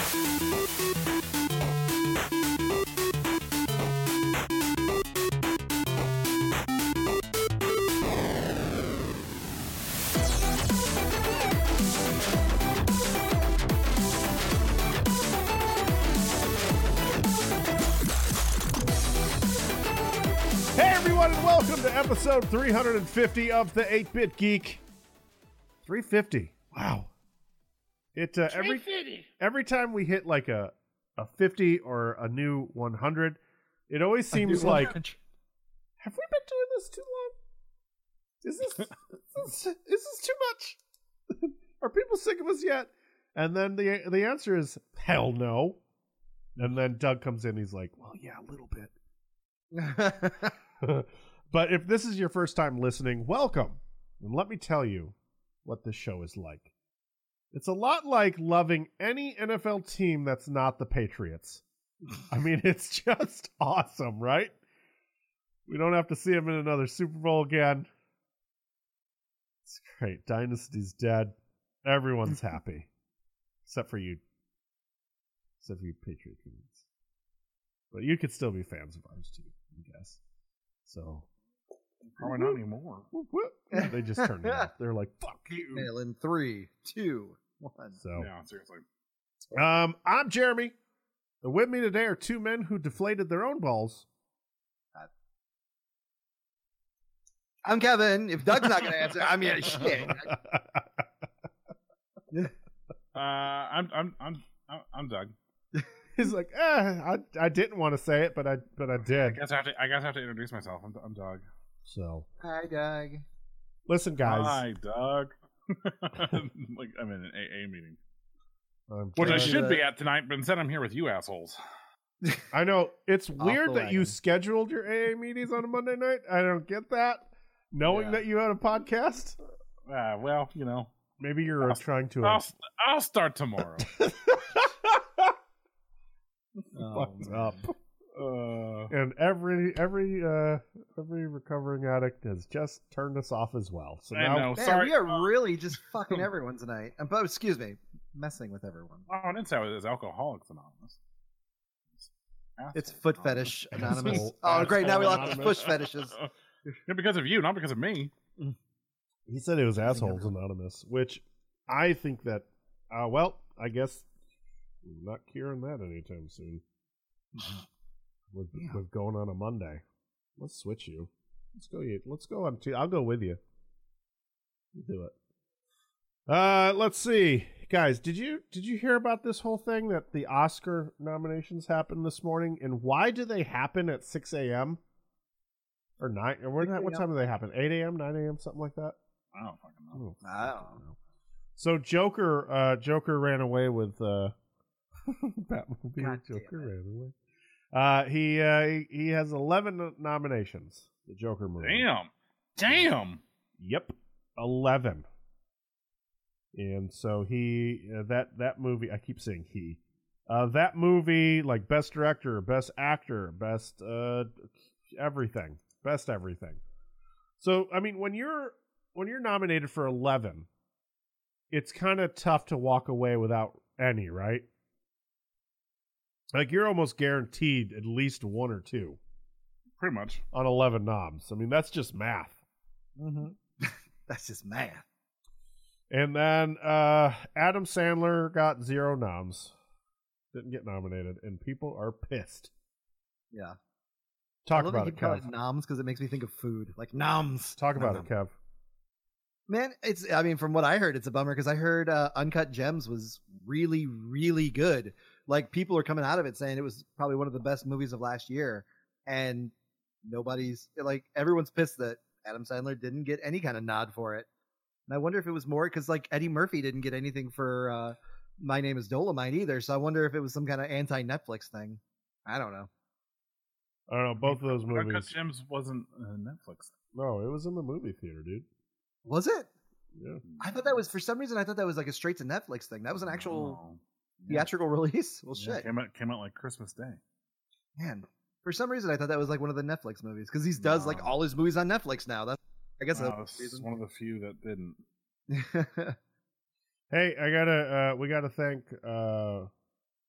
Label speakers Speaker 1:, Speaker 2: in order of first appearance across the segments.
Speaker 1: And welcome to episode 350 of the 8-Bit Geek. 350. Wow. Every time we hit like a 50 or a new 100, it always seems like, have we been doing this too long? Is this too much? Are people sick of us yet? And then the answer is hell no. And then Doug comes in, he's like, well, yeah, a little bit. But if this is your first time listening, welcome. And let me tell you what this show is like. It's a lot like loving any NFL team that's not the Patriots. I mean, it's just awesome, right? We don't have to see them in another Super Bowl again. It's great. Dynasty's dead. Everyone's happy. Except for you. Except for you Patriot fans. But you could still be fans of ours too, I guess. So
Speaker 2: probably not anymore.
Speaker 1: They just turned it off. They're like, "Fuck you!"
Speaker 3: In 3, 2, 1.
Speaker 1: So
Speaker 2: yeah, seriously.
Speaker 1: I'm Jeremy. And with me today are two men who deflated their own balls.
Speaker 3: I'm Kevin. If Doug's not going to answer, I mean, shit.
Speaker 2: I'm Doug.
Speaker 1: He's like, I didn't want to say it, but I did.
Speaker 2: I guess I have to introduce myself. I'm Doug.
Speaker 1: So,
Speaker 3: hi, Doug.
Speaker 1: Listen, guys.
Speaker 2: Hi, Doug. Like I'm in an AA meeting,
Speaker 1: I'm
Speaker 2: which I should be at tonight, but instead I'm here with you assholes.
Speaker 1: I know it's weird that you scheduled your AA meetings on a Monday night. I don't get that. Knowing that you had a podcast.
Speaker 2: Well, you know,
Speaker 1: maybe you're trying to.
Speaker 2: I'll start tomorrow.
Speaker 1: Fucked up. And every recovering addict has just turned us off as well. So now,
Speaker 3: man, sorry, we are really just fucking everyone tonight. But excuse me, messing with everyone.
Speaker 2: Oh, I didn't say it was Alcoholics Anonymous.
Speaker 3: It's Foot Fetish Anonymous. Oh, great! Now we lost the push fetishes.
Speaker 2: Yeah, because of you, not because of me.
Speaker 1: He said it was Assholes Anonymous, which I think that. Well, I guess we're not curing that anytime soon. With going on a Monday, let's switch you. Let's go on. I'll go with you. We'll do it. Let's see, guys. Did you hear about this whole thing that the Oscar nominations happened this morning, and why do they happen at 6 a.m. or 9? Or what time do they happen? 8 a.m., 9 a.m., something like that.
Speaker 2: I don't fucking know.
Speaker 3: I don't know.
Speaker 1: So Joker ran away with Batmobile. Joker ran away. He has 11 nominations. The Joker movie.
Speaker 2: Damn.
Speaker 1: Yep, 11. And so that movie. I keep saying he. That movie, like best director, best actor, best everything, best everything. So I mean, when you're nominated for 11, it's kind of tough to walk away without any, right? Like, you're almost guaranteed at least one or two.
Speaker 2: Pretty much.
Speaker 1: On 11 noms. I mean, that's just math.
Speaker 3: Mm-hmm. That's just math.
Speaker 1: And then Adam Sandler got 0 noms. Didn't get nominated. And people are pissed.
Speaker 3: Yeah.
Speaker 1: Talk about it, Kev.
Speaker 3: Call it noms because it makes me think of food. Like noms.
Speaker 1: Talk about it, Kev.
Speaker 3: Man, from what I heard, it's a bummer because I heard Uncut Gems was really, really good. Like, people are coming out of it saying it was probably one of the best movies of last year. And everyone's pissed that Adam Sandler didn't get any kind of nod for it. And I wonder if it was more because, like, Eddie Murphy didn't get anything for My Name is Dolomite either. So I wonder if it was some kind of anti-Netflix thing. I don't know.
Speaker 1: I don't know. Both of those movies.
Speaker 2: Uncut Gems wasn't Netflix.
Speaker 1: No, it was in the movie theater, dude.
Speaker 3: Was it?
Speaker 1: Yeah.
Speaker 3: I thought that was, for some reason, like a straight to Netflix thing. That was an actual theatrical release? Well, shit.
Speaker 2: Came out like Christmas Day.
Speaker 3: Man, for some reason, I thought that was like one of the Netflix movies because he does like all his movies on Netflix now. I guess that's
Speaker 2: one of the few that didn't.
Speaker 1: Hey, we gotta thank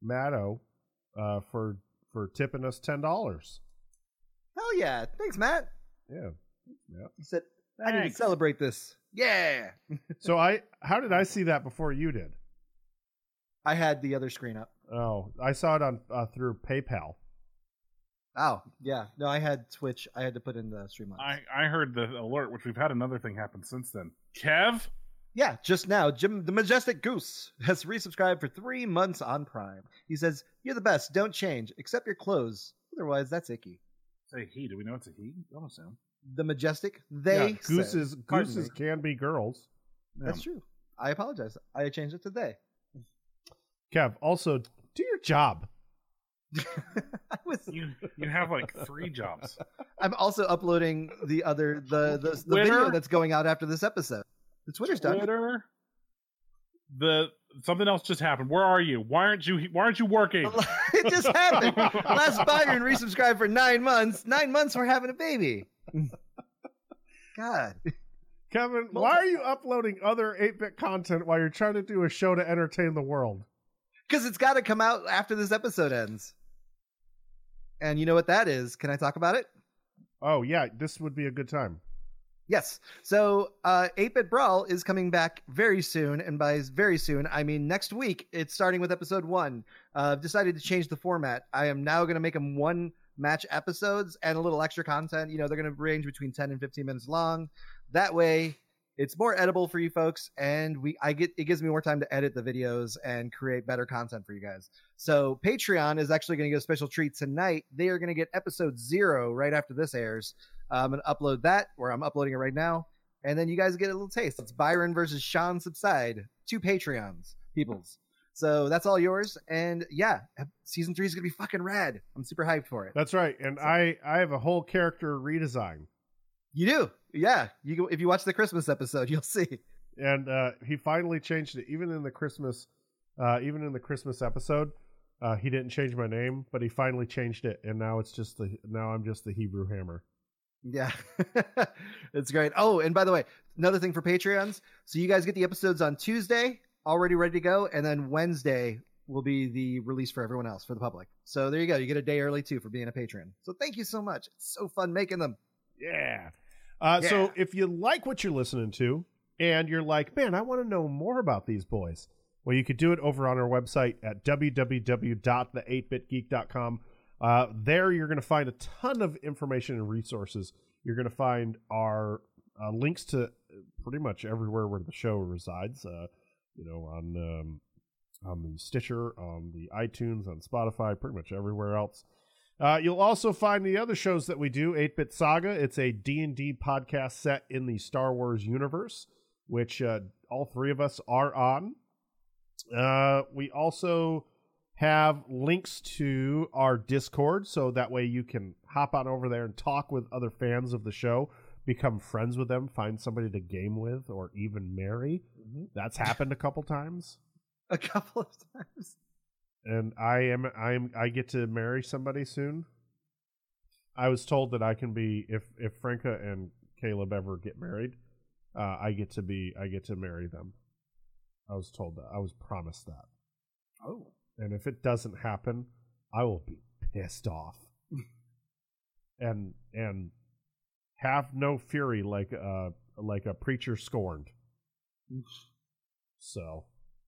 Speaker 1: Matto for tipping us $10.
Speaker 3: Hell yeah! Thanks, Matt.
Speaker 1: Yeah.
Speaker 3: He said, "I need to
Speaker 2: Thanks.
Speaker 3: celebrate this." Yeah.
Speaker 1: So how did I see that before you did?
Speaker 3: I had the other screen up.
Speaker 1: Oh, I saw it on through PayPal.
Speaker 3: Oh, yeah. No, I had Twitch. I had to put in the stream on.
Speaker 2: I heard the alert, which we've had another thing happen since then. Kev?
Speaker 3: Yeah, just now, Jim the Majestic Goose has resubscribed for 3 months on Prime. He says, "You're the best. Don't change, except your clothes. Otherwise, that's icky."
Speaker 2: Say he. Do we know it's a he? Don't assume.
Speaker 3: The Majestic, they
Speaker 1: Yeah, gooses
Speaker 3: Pardon me.
Speaker 1: can be girls.
Speaker 3: That's true. I apologize. I changed it to they.
Speaker 1: Kev, also do your job.
Speaker 3: I was.
Speaker 2: You have like 3 jobs.
Speaker 3: I'm also uploading the
Speaker 2: Twitter?
Speaker 3: video that's going out after this episode. The Twitter's done.
Speaker 2: Twitter. Something else just happened. Where are you? Why aren't you working?
Speaker 3: It just happened. Last Byron resubscribed for 9 months. 9 months we're having a baby. God.
Speaker 1: Kevin, why are you uploading other 8-bit content while you're trying to do a show to entertain the world?
Speaker 3: Because it's got to come out after this episode ends. And you know what that is? Can I talk about it?
Speaker 1: Oh, yeah, this would be a good time.
Speaker 3: Yes. So 8-Bit Brawl is coming back very soon. And by very soon, I mean next week. It's starting with episode 1. I've decided to change the format. I am now going to make them 1-match episodes and a little extra content. You know, they're going to range between 10 and 15 minutes long. That way, it's more edible for you folks, and it gives me more time to edit the videos and create better content for you guys. So Patreon is actually going to get a special treat tonight. They are going to get episode 0 right after this airs. I'm going to upload that, or I'm uploading it right now, and then you guys get a little taste. It's Byron versus Sean Subside, 2 Patreons, peoples. So that's all yours, and yeah, season 3 is going to be fucking rad. I'm super hyped for it.
Speaker 1: That's right, and I have a whole character redesign.
Speaker 3: You do, yeah. If you watch the Christmas episode, you'll see.
Speaker 1: And he finally changed it. Even in the Christmas episode, he didn't change my name, but he finally changed it, and now I'm just the Hebrew Hammer.
Speaker 3: Yeah, it's great. Oh, and by the way, another thing for Patreons. So you guys get the episodes on Tuesday, already ready to go, and then Wednesday will be the release for everyone else, for the public. So there you go. You get a day early too for being a patron. So thank you so much. It's so fun making them.
Speaker 1: Yeah. So if you like what you're listening to and you're like, man, I want to know more about these boys, well, you could do it over on our website at www.the8bitgeek.com. There you're going to find a ton of information and resources. You're going to find our links to pretty much everywhere where the show resides, on the Stitcher, on the iTunes, on Spotify, pretty much everywhere else. You'll also find the other shows that we do, 8-Bit Saga. It's a D&D podcast set in the Star Wars universe, which all 3 of us are on. We also have links to our Discord, so that way you can hop on over there and talk with other fans of the show, become friends with them, find somebody to game with, or even marry. Mm-hmm. That's happened a couple times.
Speaker 3: A couple of times.
Speaker 1: And I get to marry somebody soon. I was told that I can be, if Franca and Caleb ever get married, I get to marry them. I was told that. I was promised that.
Speaker 3: Oh.
Speaker 1: And if it doesn't happen, I will be pissed off. and have no fury like a preacher scorned. So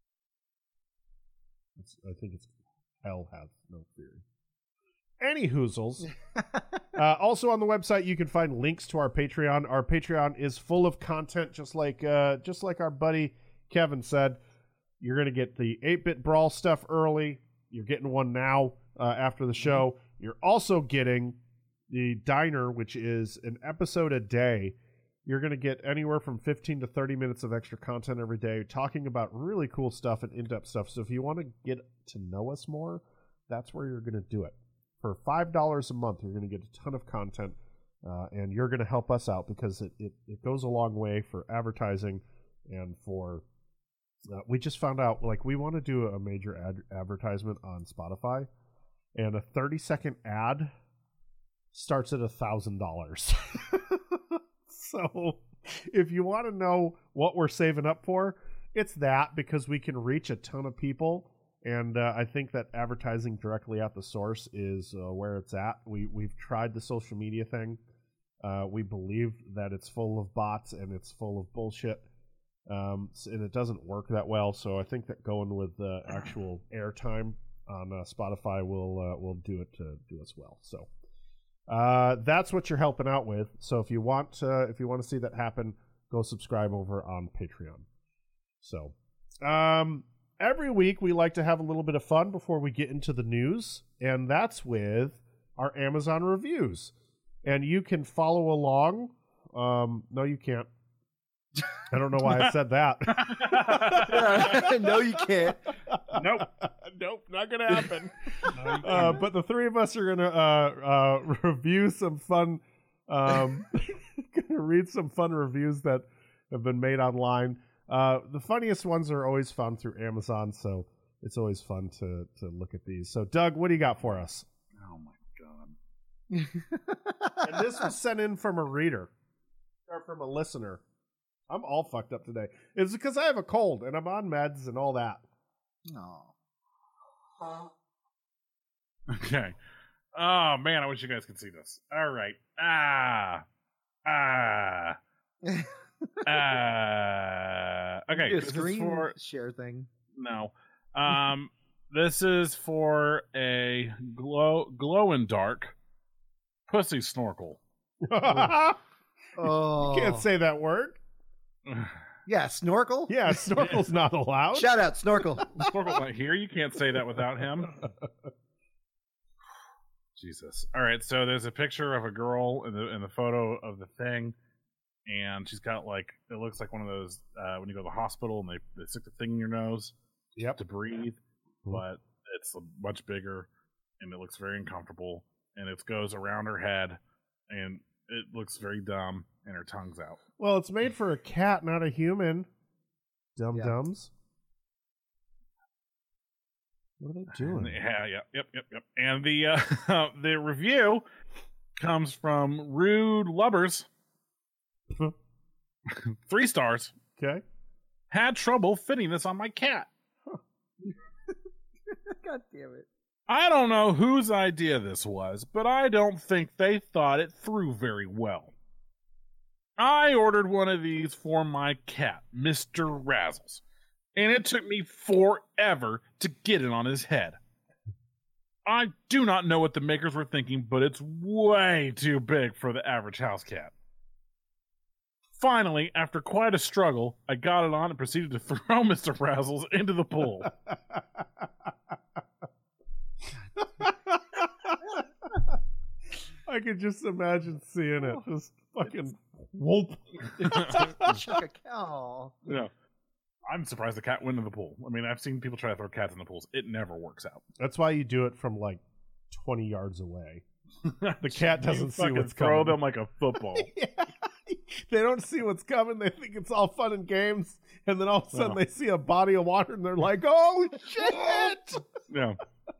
Speaker 1: I think it's hell hath no fury. Any hoozles. Also on the website, you can find links to our Patreon. Our Patreon is full of content, just like our buddy Kevin said. You're going to get the 8-Bit Brawl stuff early. You're getting one now after the show. You're also getting the Diner, which is an episode a day. You're going to get anywhere from 15 to 30 minutes of extra content every day, talking about really cool stuff and in-depth stuff. So if you want to get to know us more, that's where you're going to do it. For $5 a month, you're going to get a ton of content, and you're going to help us out because it goes a long way for advertising and for... we just found out, like, we want to do a major advertisement on Spotify, and a 30-second ad starts at $1,000. So if you want to know what we're saving up for, it's that, because we can reach a ton of people And I think that advertising directly at the source is where it's at. We've tried the social media thing. We believe that it's full of bots and it's full of bullshit, and it doesn't work that well. So I think that going with actual airtime on Spotify will do it to do us well. So that's what you're helping out with. So if you want to see that happen, go subscribe over on Patreon. So every week we like to have a little bit of fun before we get into the news, and that's with our Amazon reviews. And you can follow along. No, you can't. I don't know why I said that.
Speaker 3: No, you can't.
Speaker 2: Nope.
Speaker 1: Nope, not going to happen. But the three of us are going to review some fun, going to read some fun reviews that have been made online. The funniest ones are always found through Amazon, so it's always fun to look at these. So, Doug, what do you got for us?
Speaker 2: Oh, my God.
Speaker 1: And this was sent in from a reader, or from a listener. I'm all fucked up today. It's because I have a cold, and I'm on meds and all that.
Speaker 3: No.
Speaker 2: Okay. Oh, man, I wish you guys could see this. All right. Okay.
Speaker 3: A
Speaker 2: This is
Speaker 3: screen
Speaker 2: for...
Speaker 3: share thing.
Speaker 2: No. This is for a glow in dark pussy snorkel.
Speaker 3: Oh,
Speaker 1: You can't say that word.
Speaker 3: yeah, snorkel.
Speaker 1: Yeah, snorkel's not allowed.
Speaker 3: Shout out, snorkel.
Speaker 2: Snorkel's not here. You can't say that without him. Jesus. All right. So there's a picture of a girl in the photo of the thing, and she's got like, it looks like one of those when you go to the hospital and they stick the thing in your nose to breathe, but it's much bigger and it looks very uncomfortable, and it goes around her head and it looks very dumb, and her tongue's out.
Speaker 1: Well, it's made for a cat, not a human. Dum-dums. What are they doing?
Speaker 2: Yeah, yep. And the the review comes from Rude Lubbers. 3 stars.
Speaker 1: Okay.
Speaker 2: Had trouble fitting this on my cat.
Speaker 3: God damn it.
Speaker 2: I don't know whose idea this was, but I don't think they thought it through very well. I ordered one of these for my cat, Mr. Razzles, and it took me forever to get it on his head. I do not know what the makers were thinking, but it's way too big for the average house cat. Finally, after quite a struggle, I got it on and proceeded to throw Mr. Razzles into the pool.
Speaker 1: I could just imagine seeing it. Just fucking whoop.
Speaker 3: Chuck a cow.
Speaker 2: Yeah. I'm surprised the cat went in the pool. I mean, I've seen people try to throw cats in the pools. It never works out.
Speaker 1: That's why you do it from like 20 yards away. The cat doesn't see what's
Speaker 2: throw
Speaker 1: coming.
Speaker 2: them like a football.
Speaker 1: Yeah. They don't see what's coming. They think it's all fun and games. And then all of a sudden they see a body of water and they're like, oh, shit.
Speaker 2: Yeah.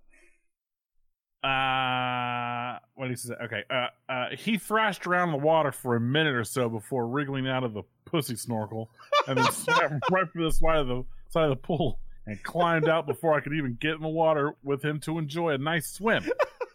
Speaker 2: What did he say? Okay. He thrashed around in the water for a minute or so before wriggling out of the pussy snorkel, and then swam right for the side of the pool and climbed out before I could even get in the water with him to enjoy a nice swim.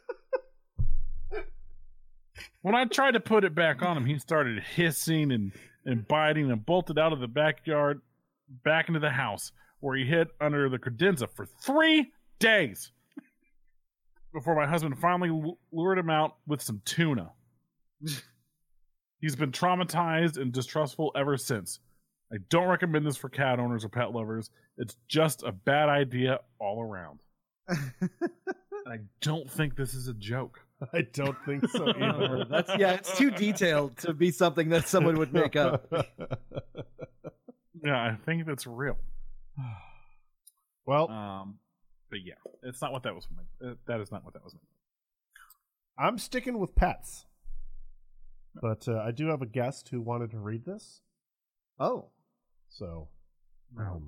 Speaker 2: When I tried to put it back on him, he started hissing and biting and bolted out of the backyard back into the house, where he hid under the credenza for 3 days before my husband finally lured him out with some tuna. He's been traumatized and distrustful ever since. I don't recommend this for cat owners or pet lovers. It's just a bad idea all around. I don't think this is a joke.
Speaker 1: I don't think so either.
Speaker 3: It's too detailed to be something that someone would make up.
Speaker 2: Yeah, I think that's real.
Speaker 1: Well,
Speaker 2: but yeah, it's not what that was. That is not what that was.
Speaker 1: I'm sticking with pets. But I do have a guest who wanted to read this.
Speaker 3: Oh.
Speaker 1: So.
Speaker 2: No.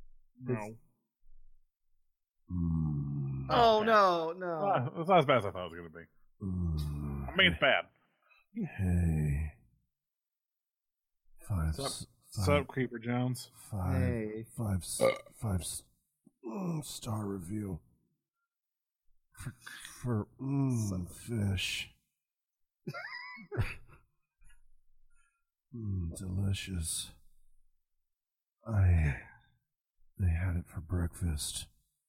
Speaker 3: Oh, no.
Speaker 2: It's not as bad as I thought it was going to be. I mean, it's bad.
Speaker 1: Hey.
Speaker 2: What's up, Creeper Jones?
Speaker 3: Hey.
Speaker 1: Five. star review for fish. Delicious. They had it for breakfast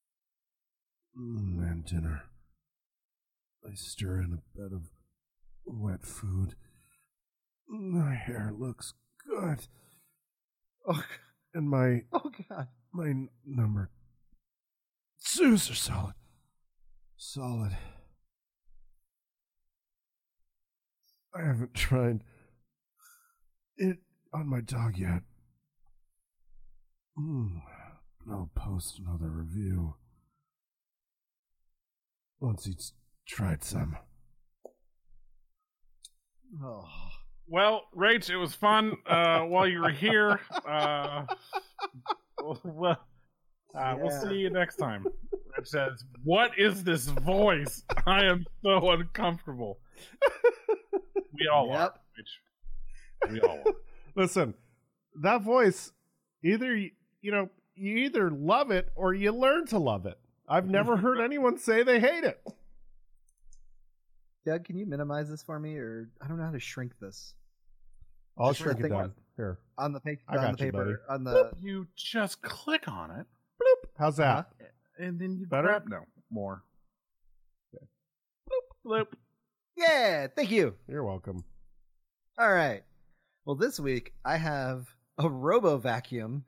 Speaker 1: and dinner. I stir in a bed of wet food. My hair looks good.
Speaker 3: Oh,
Speaker 1: And my
Speaker 3: God.
Speaker 1: number twos are solid. Solid. I haven't tried it on my dog yet. I'll post another review once he's tried some.
Speaker 3: Oh.
Speaker 2: Well, Rach, it was fun while you were here. We'll see you next time. Rach says, "What is this voice? I am so uncomfortable." We all are, Rach. We all are.
Speaker 1: Listen, that voice, either you either love it or you learn to love it. I've never heard anyone say they hate it.
Speaker 3: Doug, can you minimize this for me, or I don't know how to shrink this.
Speaker 1: I'll
Speaker 3: Just
Speaker 1: shrink
Speaker 3: the
Speaker 1: it
Speaker 3: thing
Speaker 1: down. Here.
Speaker 3: On the paper.
Speaker 1: I got
Speaker 3: on
Speaker 1: you,
Speaker 3: the paper.
Speaker 1: buddy.
Speaker 3: On the.
Speaker 2: You just click on it,
Speaker 1: Bloop. How's that?
Speaker 2: and then you
Speaker 1: Better?
Speaker 2: grab more. Okay. Bloop, bloop.
Speaker 3: Yeah, thank you.
Speaker 1: You're welcome.
Speaker 3: All right. Well, this week I have a Robo Vacuum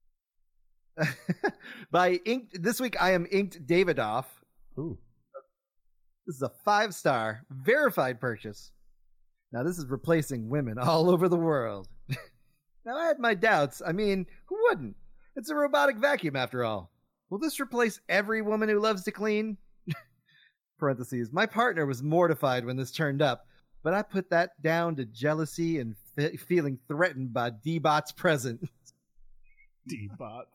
Speaker 3: by Inked. This week I am Inked Davidoff.
Speaker 1: Ooh.
Speaker 3: This is a 5-star verified purchase. Now, this is replacing women all over the world. Now, I had my doubts. I mean, who wouldn't? It's a robotic vacuum, after all. Will this replace every woman who loves to clean? Parentheses. My partner was mortified when this turned up, but I put that down to jealousy and feeling threatened by D-Bot's presence.
Speaker 1: D-Bots.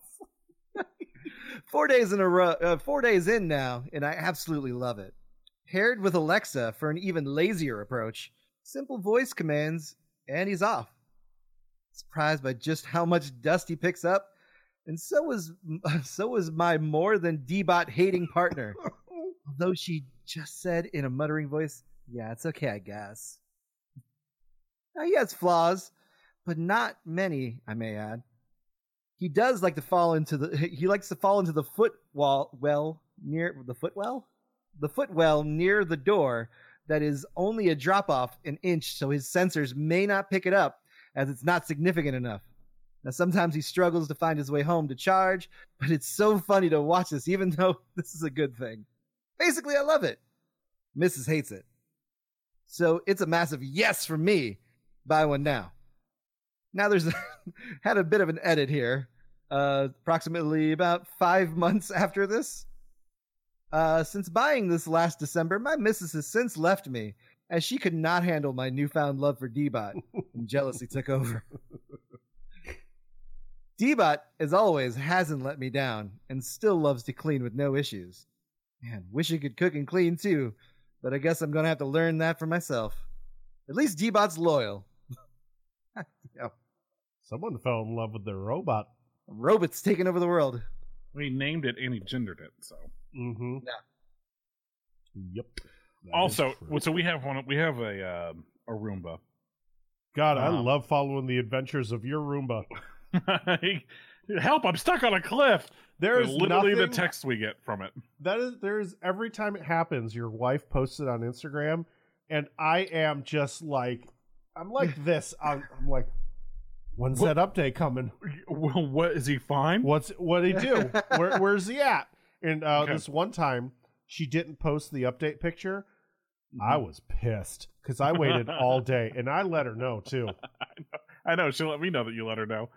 Speaker 3: 4 days in a row, 4 days in now, and I absolutely love it. Paired with Alexa for an even lazier approach, simple voice commands, and he's off. Surprised by just how much dust he picks up, and so was my more than D-Bot hating partner. Although she just said in a muttering voice, "Yeah, it's okay, I guess." Now, he has flaws, but not many, I may add. He does like to fall into the footwell near the door that is only a drop off an inch, so his sensors may not pick it up as it's not significant enough. Now, sometimes he struggles to find his way home to charge, but it's so funny to watch this, even though this is a good thing. Basically, I love it. Mrs. hates it. So it's a massive yes from me. Buy one now. Now there's had a bit of an edit here. Approximately about 5 months after this. Since buying this last December, my missus has since left me, as she could not handle my newfound love for D-Bot, and jealousy took over. D-Bot, as always, hasn't let me down, and still loves to clean with no issues. Man, wish he could cook and clean too, but I guess I'm gonna have to learn that for myself. At least D-Bot's loyal. Yeah.
Speaker 1: Someone fell in love with their robot.
Speaker 3: Robots taking over the world.
Speaker 2: We named it and he gendered it, so.
Speaker 1: Mm-hmm.
Speaker 3: Yeah.
Speaker 1: Yep. That
Speaker 2: Also,
Speaker 1: is true.
Speaker 2: so we have a Roomba.
Speaker 1: God, I love following the adventures of your Roomba.
Speaker 2: Help! I'm stuck on a cliff.
Speaker 1: There's
Speaker 2: literally the
Speaker 1: nothing-
Speaker 2: text we get from it.
Speaker 1: There's every time it happens, your wife posts it on Instagram, and I am just like, I'm like this. I'm like, when's that update coming?
Speaker 2: Well, what is he fine?
Speaker 1: What'd he do? Where's he at? And
Speaker 2: Okay.
Speaker 1: this one time, she didn't post the update picture. I was pissed because I waited all day, and I let her know too.
Speaker 2: I know. She'll let me know that you let her know.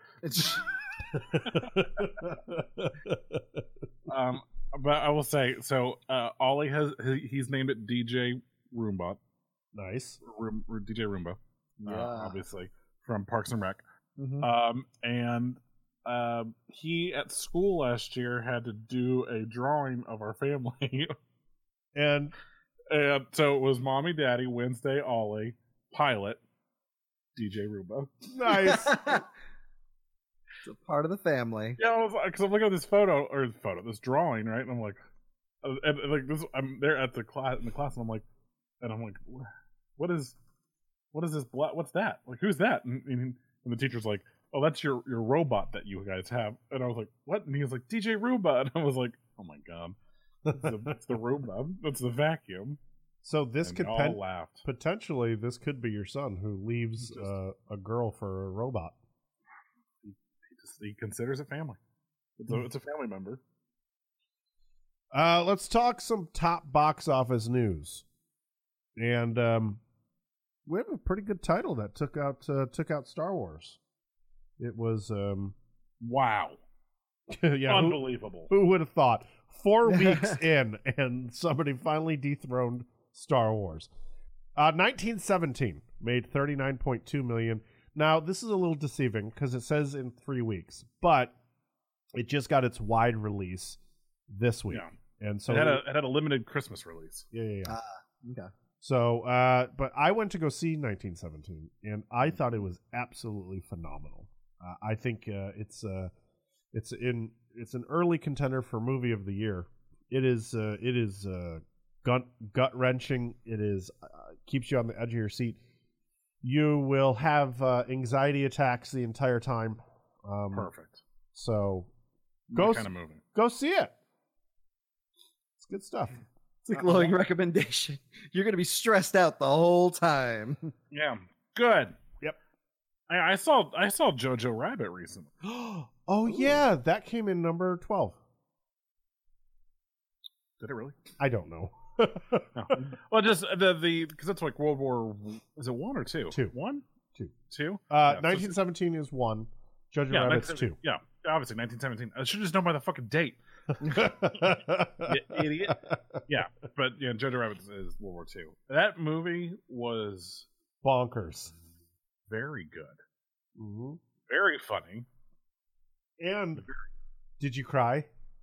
Speaker 2: But I will say, so Ollie he's named it DJ Roomba.
Speaker 1: Nice.
Speaker 2: DJ Roomba.
Speaker 3: Yeah.
Speaker 2: Obviously from Parks and Rec.
Speaker 3: Mhm.
Speaker 2: And he at school last year had to do a drawing of our family.
Speaker 1: And
Speaker 2: And so it was Mommy, Daddy, Wednesday, Ollie, Pilot, DJ Roomba.
Speaker 1: nice.
Speaker 3: It's a part of the family.
Speaker 2: Yeah, I was because I'm looking at this this drawing, right? And I'm like, like this. I'm there at the class in the class, and I'm like, what is this? What's that? Like, who's that? And the teacher's like, oh, that's your robot that you guys have. And I was like, what? And he was like, DJ Roomba. And I was like, oh my god, it's the Roomba. That's the vacuum.
Speaker 1: So this
Speaker 2: and
Speaker 1: could
Speaker 2: all laughed.
Speaker 1: Potentially this could be your son who leaves a girl for a robot.
Speaker 2: He considers it family. It's a family member.
Speaker 1: Let's talk some top box office news, and we have a pretty good title that took out Star Wars. It was
Speaker 2: wow,
Speaker 1: yeah,
Speaker 2: unbelievable.
Speaker 1: Who would have thought? 4 weeks in, and somebody finally dethroned Star Wars. 1917 made $39.2 million. Now, this is a little deceiving because it says in 3 weeks, but it just got its wide release this week.
Speaker 2: Yeah.
Speaker 1: And so
Speaker 2: it had a limited Christmas release.
Speaker 1: Yeah.
Speaker 3: Okay.
Speaker 1: So, but I went to go see 1917, and I thought it was absolutely phenomenal. I think it's an early contender for movie of the year. It is gut wrenching. It is keeps you on the edge of your seat. You will have anxiety attacks the entire time.
Speaker 2: Perfect.
Speaker 1: So
Speaker 2: go kind of movie.
Speaker 1: Go see it. It's good stuff.
Speaker 3: It's a glowing recommendation. You're going to be stressed out the whole time.
Speaker 2: Yeah, good.
Speaker 1: Yep.
Speaker 2: I saw Jojo Rabbit recently.
Speaker 1: Oh yeah, that came in number 12.
Speaker 2: Did it really?
Speaker 1: I don't know.
Speaker 2: No. Well, just the because that's like World War. Is it 1 or 2?
Speaker 1: 2.
Speaker 2: 1?
Speaker 1: 2.
Speaker 2: 2.
Speaker 1: 1917 is 1. Jojo Rabbit's 2.
Speaker 2: Yeah, obviously 1917. I should just know by the fucking date. Idiot. Yeah, but Jojo Rabbit is World War 2. That movie was
Speaker 1: bonkers.
Speaker 2: Very good.
Speaker 1: Mm-hmm.
Speaker 2: Very funny.
Speaker 1: And did you cry?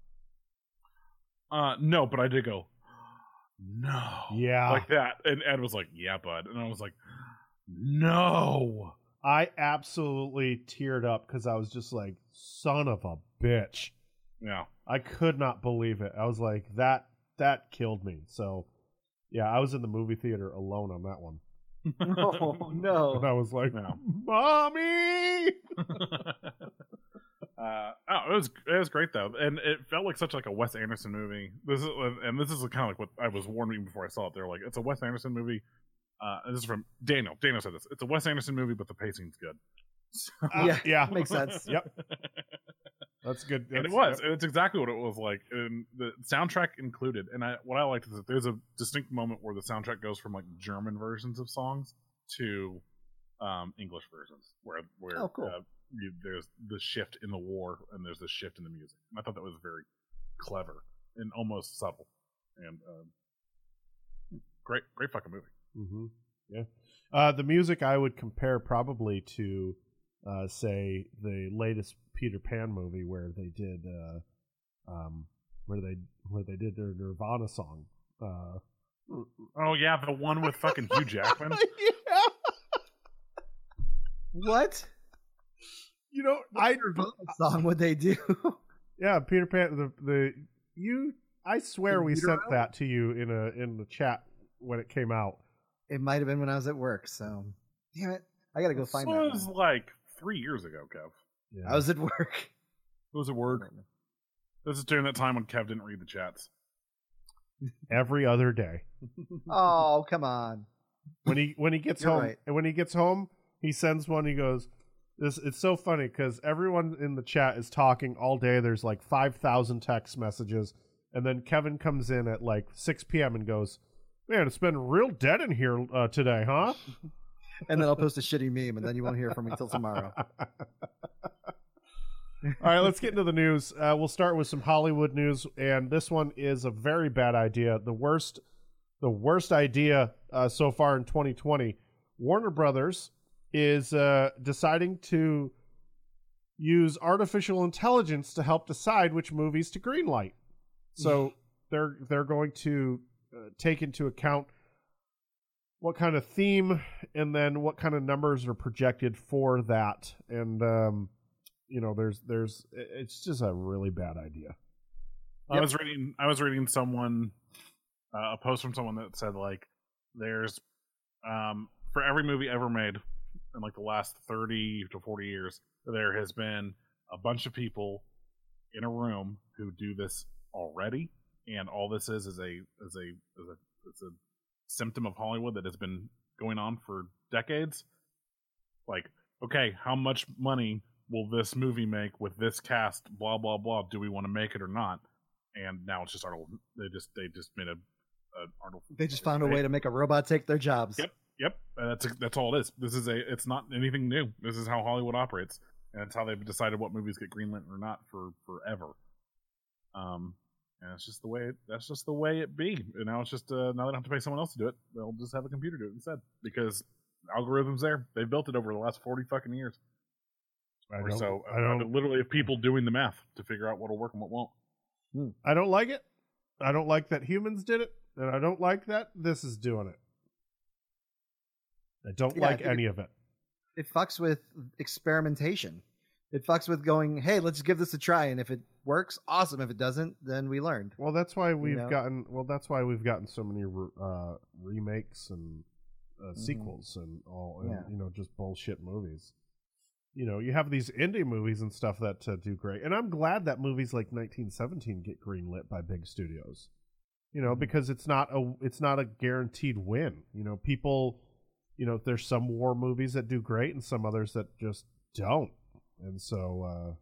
Speaker 2: No, but I did go, no.
Speaker 1: Yeah.
Speaker 2: Like that. And Ed was like, yeah, bud. And I was like, no.
Speaker 1: I absolutely teared up because I was just like, son of a bitch.
Speaker 2: Yeah.
Speaker 1: I could not believe it. I was like, that killed me. So, yeah, I was in the movie theater alone on that one.
Speaker 3: Oh, no.
Speaker 1: And I was like,
Speaker 2: no.
Speaker 1: Mommy!
Speaker 2: It was great though, and it felt like such like a Wes Anderson movie. This is kind of like what I was warning before I saw it. They're like, it's a Wes Anderson movie. And this is from Daniel. Daniel said this. It's a Wes Anderson movie, but the pacing's good. So,
Speaker 3: yeah, makes sense.
Speaker 1: Yep, that's good.
Speaker 2: And it was. Yep. It's exactly what it was like, and the soundtrack included. And what I liked is that there's a distinct moment where the soundtrack goes from like German versions of songs to English versions, where
Speaker 3: oh, cool.
Speaker 2: There's the shift in the war and there's the shift in the music. And I thought that was very clever and almost subtle. And great fucking movie.
Speaker 1: Mm-hmm. Yeah. The music I would compare probably to, say, the latest Peter Pan movie where they did, where they did their Nirvana song.
Speaker 2: Oh yeah, the one with fucking Hugh Jackman.
Speaker 1: Yeah.
Speaker 3: What?
Speaker 1: You know,
Speaker 3: what song would they do?
Speaker 1: Yeah, Peter Pan. I swear we sent that to you in the chat when it came out.
Speaker 3: It might have been when I was at work. So, damn it, I gotta go find that.
Speaker 2: It was like 3 years ago, Kev.
Speaker 3: Yeah. I was at work.
Speaker 2: It was at work. This is during that time when Kev didn't read the chats.
Speaker 1: Every other day.
Speaker 3: Oh, come on.
Speaker 1: When he gets home, right. And when he gets home, he sends one. He goes, it's so funny because everyone in the chat is talking all day. There's like 5,000 text messages. And then Kevin comes in at like 6 p.m. and goes, man, it's been real dead in here today, huh?
Speaker 3: And then I'll post a shitty meme, and then you won't hear from me till tomorrow.
Speaker 1: All right, let's get into the news. We'll start with some Hollywood news, and this one is a very bad idea. The worst idea so far in 2020. Warner Brothers is deciding to use artificial intelligence to help decide which movies to greenlight. So they're going to take into account what kind of theme and then what kind of numbers are projected for that. And there's it's just a really bad idea.
Speaker 2: I was reading someone a post from someone that said like there's for every movie ever made in like the last 30 to 40 years, there has been a bunch of people in a room who do this already, and all this is a symptom of Hollywood that has been going on for decades. Like, okay, how much money will this movie make with this cast? Blah blah blah. Do we want to make it or not? And now it's just Arnold. They just made a Arnold.
Speaker 3: They just found a way to make a robot take their jobs.
Speaker 2: Yep. And that's all it is. It's not anything new. This is how Hollywood operates, and it's how they've decided what movies get greenlit or not for forever. And it's just the way that's just the way it be. And now it's just now they don't have to pay someone else to do it. They'll just have a computer do it instead because algorithms there. They've built it over the last 40 fucking years. I don't literally have people doing the math to figure out what'll work and what won't.
Speaker 1: I don't like it. I don't like that humans did it, and I don't like that this is doing it. I don't like any of it.
Speaker 3: It fucks with experimentation. It fucks with going, hey, let's give this a try, and if it works, awesome. If it doesn't, then we learned.
Speaker 1: Well, that's why we've gotten so many remakes and sequels and all, and, just bullshit movies. You have these indie movies and stuff that do great, and I'm glad that movies like 1917 get greenlit by big studios. Because it's not a guaranteed win. People, there's some war movies that do great and some others that just don't. And so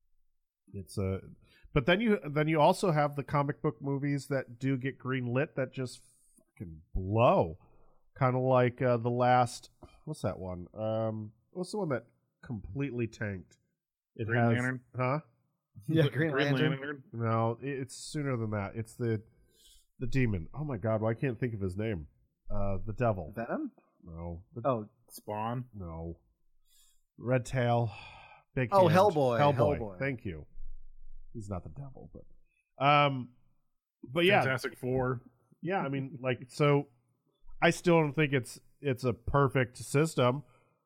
Speaker 1: but then you also have the comic book movies that do get greenlit that just fucking blow. Kind of like the last, what's that one? What's the one that completely tanked?
Speaker 2: Green Lantern?
Speaker 1: Huh?
Speaker 3: Yeah, Green Lantern.
Speaker 1: No, it's sooner than that. It's the demon. Oh my god, why can't I think of his name? The devil.
Speaker 3: Venom?
Speaker 1: No.
Speaker 2: Spawn?
Speaker 1: No. Red Tail. Big
Speaker 3: hand.
Speaker 1: Hellboy. Thank you. He's not the devil, but yeah.
Speaker 2: Fantastic Four.
Speaker 1: Yeah, I mean, so I still don't think it's a perfect system.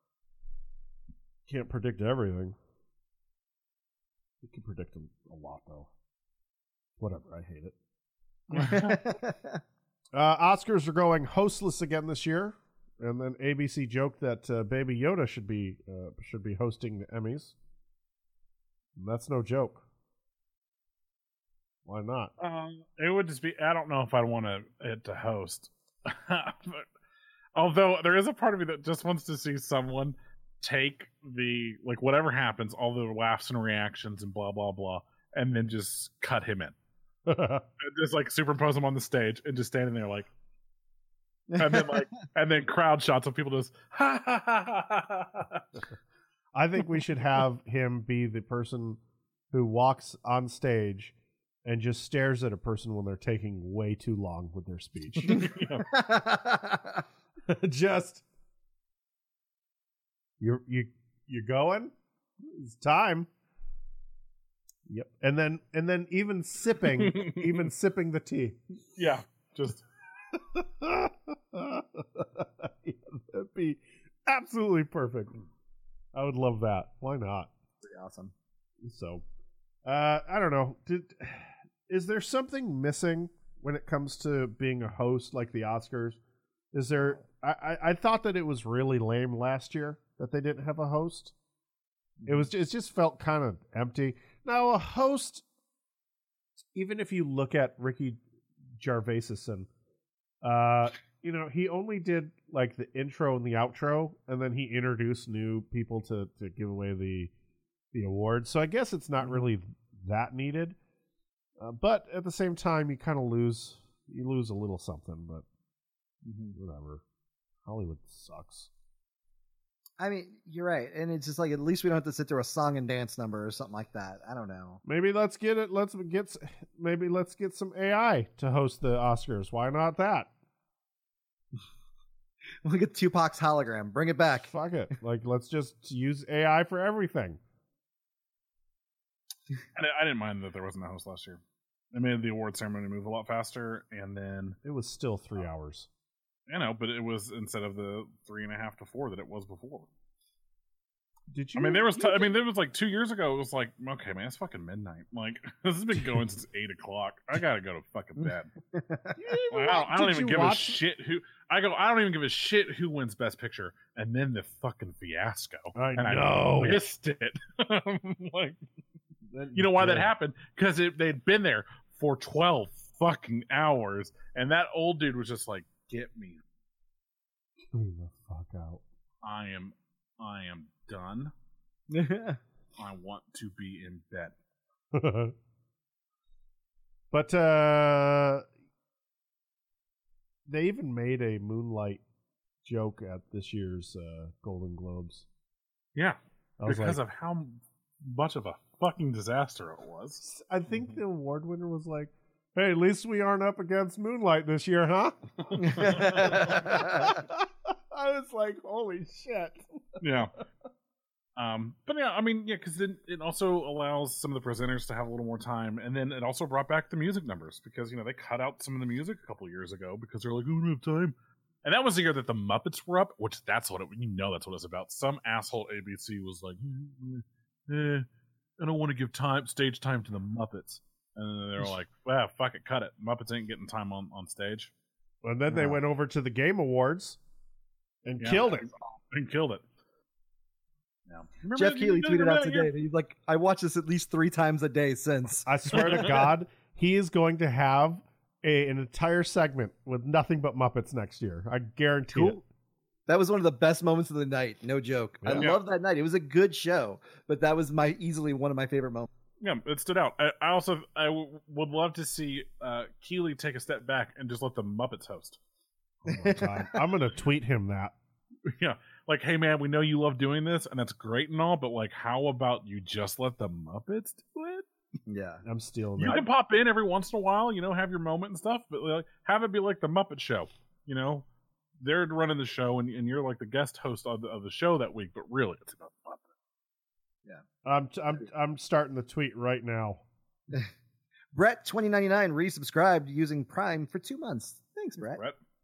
Speaker 1: Can't predict everything. You can predict a lot, though. Whatever, I hate it. Oscars are going hostless again this year, and then ABC joked that Baby Yoda should be hosting the Emmys. And that's no joke. Why not?
Speaker 2: It would just be. I don't know if I'd want it to host. But, although there is a part of me that just wants to see someone take whatever happens, all the laughs and reactions and blah blah blah, and then just cut him in. And just superimpose him on the stage and just standing there and then crowd shots of people just ha ha ha ha ha.
Speaker 1: I think we should have him be the person who walks on stage and just stares at a person when they're taking way too long with their speech. Just you going? It's time. Yep. And then even sipping the tea.
Speaker 2: Yeah. Just
Speaker 1: that'd be absolutely perfect. I would love that. Why not?
Speaker 3: Pretty awesome.
Speaker 1: So, I don't know. Is there something missing when it comes to being a host like the Oscars? Is there? I thought that it was really lame last year that they didn't have a host. It just felt kind of empty. Now a host, even if you look at Ricky Gervaisison, he only did the intro and the outro, and then he introduced new people to give away the awards. So I guess it's not really that needed. But at the same time, you kind of lose a little something. But whatever, Hollywood sucks.
Speaker 3: I mean, you're right, and it's just at least we don't have to sit through a song and dance number or something like that. I don't know.
Speaker 1: Maybe let's get some AI to host the Oscars. Why not that?
Speaker 3: Look at Tupac's hologram. Bring it back.
Speaker 1: Fuck it. Let's just use AI for everything.
Speaker 2: I didn't mind that there wasn't a host last year. It made the award ceremony move a lot faster, and then
Speaker 1: it was still 3 hours.
Speaker 2: I know, but it was instead of the 3.5 to 4 that it was before.
Speaker 1: Did you?
Speaker 2: I mean, there was like 2 years ago. It was like, okay, man, it's fucking midnight. Like, this has been going since 8 o'clock. I gotta go to fucking bed. I don't even give a shit who. I don't even give a shit who wins Best Picture. And then the fucking fiasco.
Speaker 1: I know.
Speaker 2: I missed it. Like, you know why that happened? Because they'd been there for 12 fucking hours, and that old dude was just like, "Get me
Speaker 1: the fuck out.
Speaker 2: I am done. I want to be in bed."
Speaker 1: But they even made a Moonlight joke at this year's Golden Globes.
Speaker 2: Yeah, because
Speaker 1: like,
Speaker 2: of how much of a fucking disaster it was.
Speaker 1: I think the award winner was like, "Hey, at least we aren't up against Moonlight this year, huh?" I was like, "Holy shit!"
Speaker 2: Yeah. But yeah, I mean, yeah, because then it also allows some of the presenters to have a little more time, and then it also brought back the music numbers because they cut out some of the music a couple of years ago because they're like, "Oh, we don't have time." And that was the year that the Muppets were up, which that's what that's what it's about. Some asshole ABC was like, I don't want to give stage time to the Muppets, and then they were like, "Well, fuck it, cut it. Muppets ain't getting time on stage."
Speaker 1: And then they went over to the Game Awards and killed it.
Speaker 2: And killed it. Yeah.
Speaker 3: Jeff Keighley tweeted out today that he's like, "I watch this at least 3 times a day since."
Speaker 1: I swear to God, he is going to have an entire segment with nothing but Muppets next year. I guarantee it.
Speaker 3: That was one of the best moments of the night. No joke. Yeah. I love that night. It was a good show, but that was easily one of my favorite moments.
Speaker 2: Yeah, it stood out. I would love to see Keighley take a step back and just let the Muppets host.
Speaker 1: Oh my God. I'm going to tweet him that.
Speaker 2: Yeah. Like, hey, man, we know you love doing this, and that's great and all, but, like, how about you just let the Muppets do it?
Speaker 3: Yeah.
Speaker 1: I'm stealing
Speaker 2: that. You can pop in every once in a while, have your moment and stuff, but like, have it be like the Muppet Show, They're running the show, and you're like the guest host of the show that week, but really, it's about Muppet.
Speaker 3: Yeah.
Speaker 1: I'm starting the tweet right now.
Speaker 3: Brett 2099 resubscribed using Prime for 2 months. Thanks, Brett.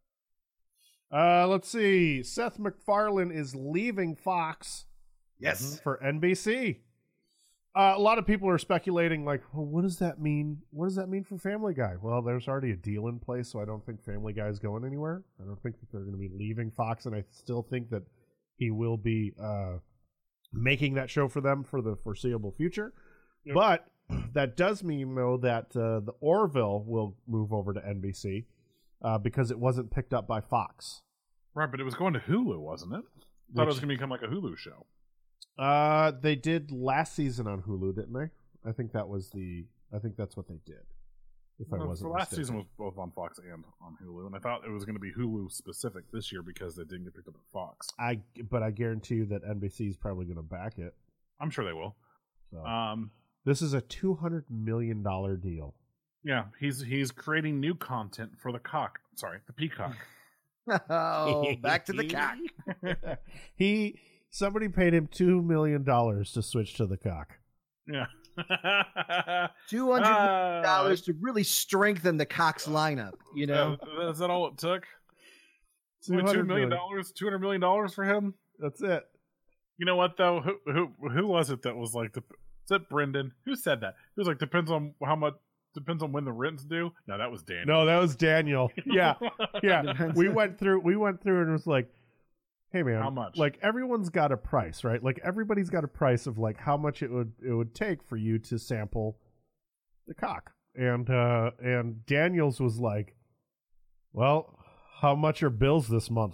Speaker 1: Let's see. Seth MacFarlane is leaving Fox.
Speaker 3: Yes.
Speaker 1: For NBC. A lot of people are speculating, like, well, what does that mean? What does that mean for Family Guy? Well, there's already a deal in place, so I don't think Family Guy is going anywhere. I don't think that they're going to be leaving Fox, and I still think that he will be making that show for them for the foreseeable future. Yep. But that does mean, though, that the Orville will move over to NBC because it wasn't picked up by Fox.
Speaker 2: Right, but it was going to Hulu, wasn't it? I thought it was going to become like a Hulu show.
Speaker 1: They did last season on Hulu, didn't they? I think that's what they did. If I wasn't
Speaker 2: the last
Speaker 1: mistaken.
Speaker 2: season was both on Fox and on Hulu, and I thought it was going to be Hulu specific this year because they didn't get picked up at Fox.
Speaker 1: But I guarantee you that NBC is probably going to back it.
Speaker 2: I'm sure they will.
Speaker 1: So, this is a $200 million deal.
Speaker 2: Yeah, he's creating new content for the Peacock.
Speaker 3: Oh, back to the cock.
Speaker 1: Somebody paid him $2 million to switch to the cock.
Speaker 2: Yeah.
Speaker 3: $200 million to really strengthen the Cox lineup,
Speaker 2: Is that all it took? $200 million for him?
Speaker 1: That's it.
Speaker 2: You know what, though? Who was it that was like, is it Brendan? Who said that? He was like, depends on when the rent's due. No, that was Daniel.
Speaker 1: No, that was Daniel. Yeah. Yeah. We went through and it was like, hey man,
Speaker 2: how much?
Speaker 1: Like everyone's got a price, right? Like everybody's got a price of like how much it would take for you to sample the cock. And Daniel's was like, well, how much are bills this month?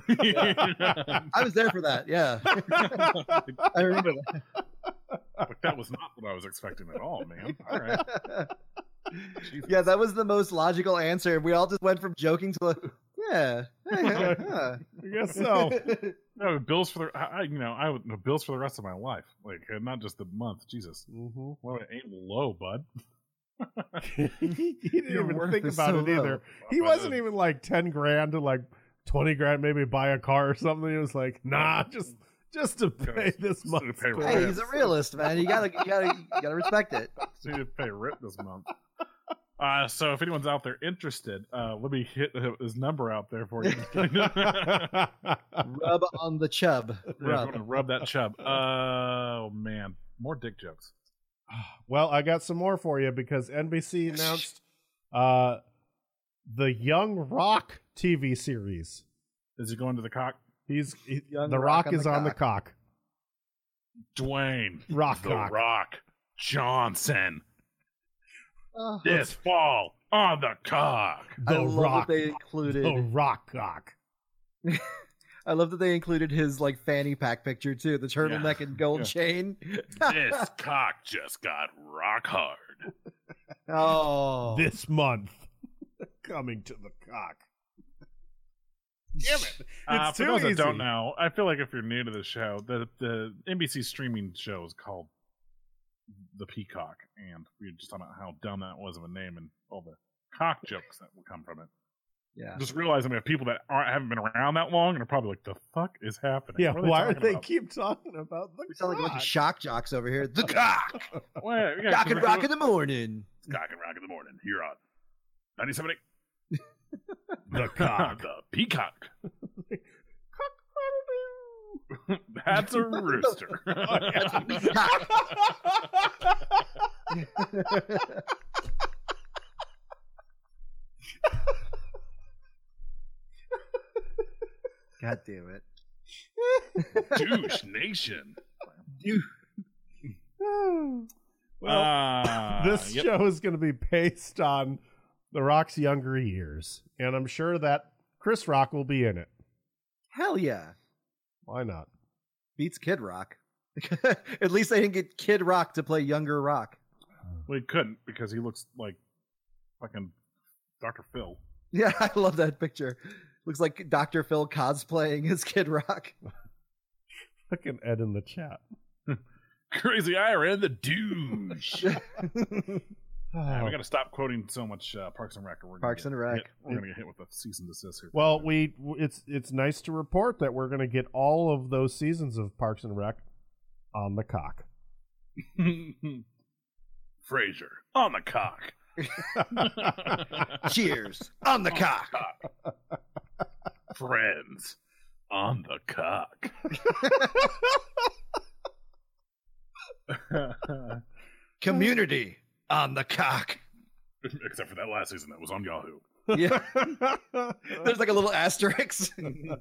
Speaker 3: I was there for that. Yeah. I remember that.
Speaker 2: But that was not what I was expecting at all, man. All right.
Speaker 3: Yeah, that was the most logical answer. We all just went from joking to yeah.
Speaker 1: I guess so.
Speaker 2: No, bills for the bills for the rest of my life, like not just the month. Jesus, well, it ain't low, bud.
Speaker 1: He didn't even think about it either. He wasn't even like 10 grand to like 20 grand, maybe buy a car or something. He was like, nah, just to pay this month.
Speaker 3: Hey, he's a realist, man. You gotta respect it.
Speaker 2: So you need to pay rent this month. So if anyone's out there interested, let me hit his number out there for you.
Speaker 3: Rub on the chub.
Speaker 2: Rub that chub. Oh man, more dick jokes.
Speaker 1: Well, I got some more for you because NBC announced the Young Rock TV series.
Speaker 2: Is he going to the cock?
Speaker 1: The Rock is on the cock.
Speaker 2: Dwayne
Speaker 1: Rock
Speaker 2: the
Speaker 1: cock.
Speaker 2: Rock Johnson. This fall on the cock.
Speaker 1: The Rock.
Speaker 3: That they included.
Speaker 1: The Rock cock.
Speaker 3: I love that they included his like fanny pack picture too, the turtleneck and gold chain.
Speaker 2: This cock just got rock hard.
Speaker 3: Oh,
Speaker 1: This month, coming to the cock. Damn it! It's
Speaker 2: for
Speaker 1: too
Speaker 2: those
Speaker 1: easy.
Speaker 2: that don't know, I feel like if you're new to the show, the NBC streaming show is called The Peacock, and we were just talking about how dumb that was of a name and all the cock jokes that will come from it.
Speaker 3: yeah.
Speaker 2: Just realizing we have people that haven't been around that long and are probably like, "The fuck is happening?"
Speaker 1: Yeah,
Speaker 2: What
Speaker 1: why are
Speaker 2: talking
Speaker 1: they
Speaker 2: about?
Speaker 1: keep talking about the
Speaker 3: We sound like a bunch
Speaker 1: cock?
Speaker 3: of shock jocks over here. The cock,
Speaker 2: Wait, we got
Speaker 3: cock and rock in the morning.
Speaker 2: Cock and rock in the morning. Here on 97.8.
Speaker 1: The cock.
Speaker 2: The Peacock. That's a rooster.
Speaker 3: That's a peacock. God damn it.
Speaker 2: Douche Nation.
Speaker 3: Dude.
Speaker 1: Well, this
Speaker 2: yep.
Speaker 1: show is going to be based on The Rock's younger years, and I'm sure that Chris Rock will be in it.
Speaker 3: Hell yeah.
Speaker 1: Why not?
Speaker 3: Beats Kid Rock. At least they didn't get Kid Rock to play younger Rock.
Speaker 2: Well, he couldn't because he looks like fucking Dr. Phil.
Speaker 3: Yeah, I love that picture. Looks like Dr. Phil cosplaying as Kid Rock.
Speaker 1: Fucking Ed in the chat.
Speaker 2: Crazy Ira and the douche.
Speaker 1: Oh.
Speaker 2: We got to stop quoting so much Parks and Rec. Or we're gonna
Speaker 3: Parks
Speaker 2: get
Speaker 3: and Rec.
Speaker 2: hit- We're going to get hit with a cease and desist here.
Speaker 1: Well, it's nice to report that we're going to get all of those seasons of Parks and Rec on the cock.
Speaker 2: Frasier on the cock.
Speaker 3: Cheers on the cock.
Speaker 2: Friends on the cock.
Speaker 3: Community on the cock.
Speaker 2: Except for that last season that was on Yahoo.
Speaker 3: Yeah. There's like a little asterisk.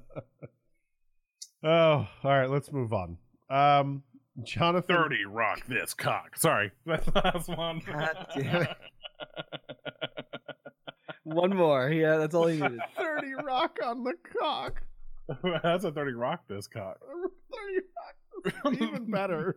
Speaker 1: Oh, all right, let's move on. Jonathan
Speaker 2: 30 rock this cock. Sorry, that's the last one.
Speaker 3: God damn it. One more. Yeah, that's all he needed.
Speaker 1: 30 rock on the cock.
Speaker 2: That's a 30 rock this cock.
Speaker 1: 30 rock. Even better.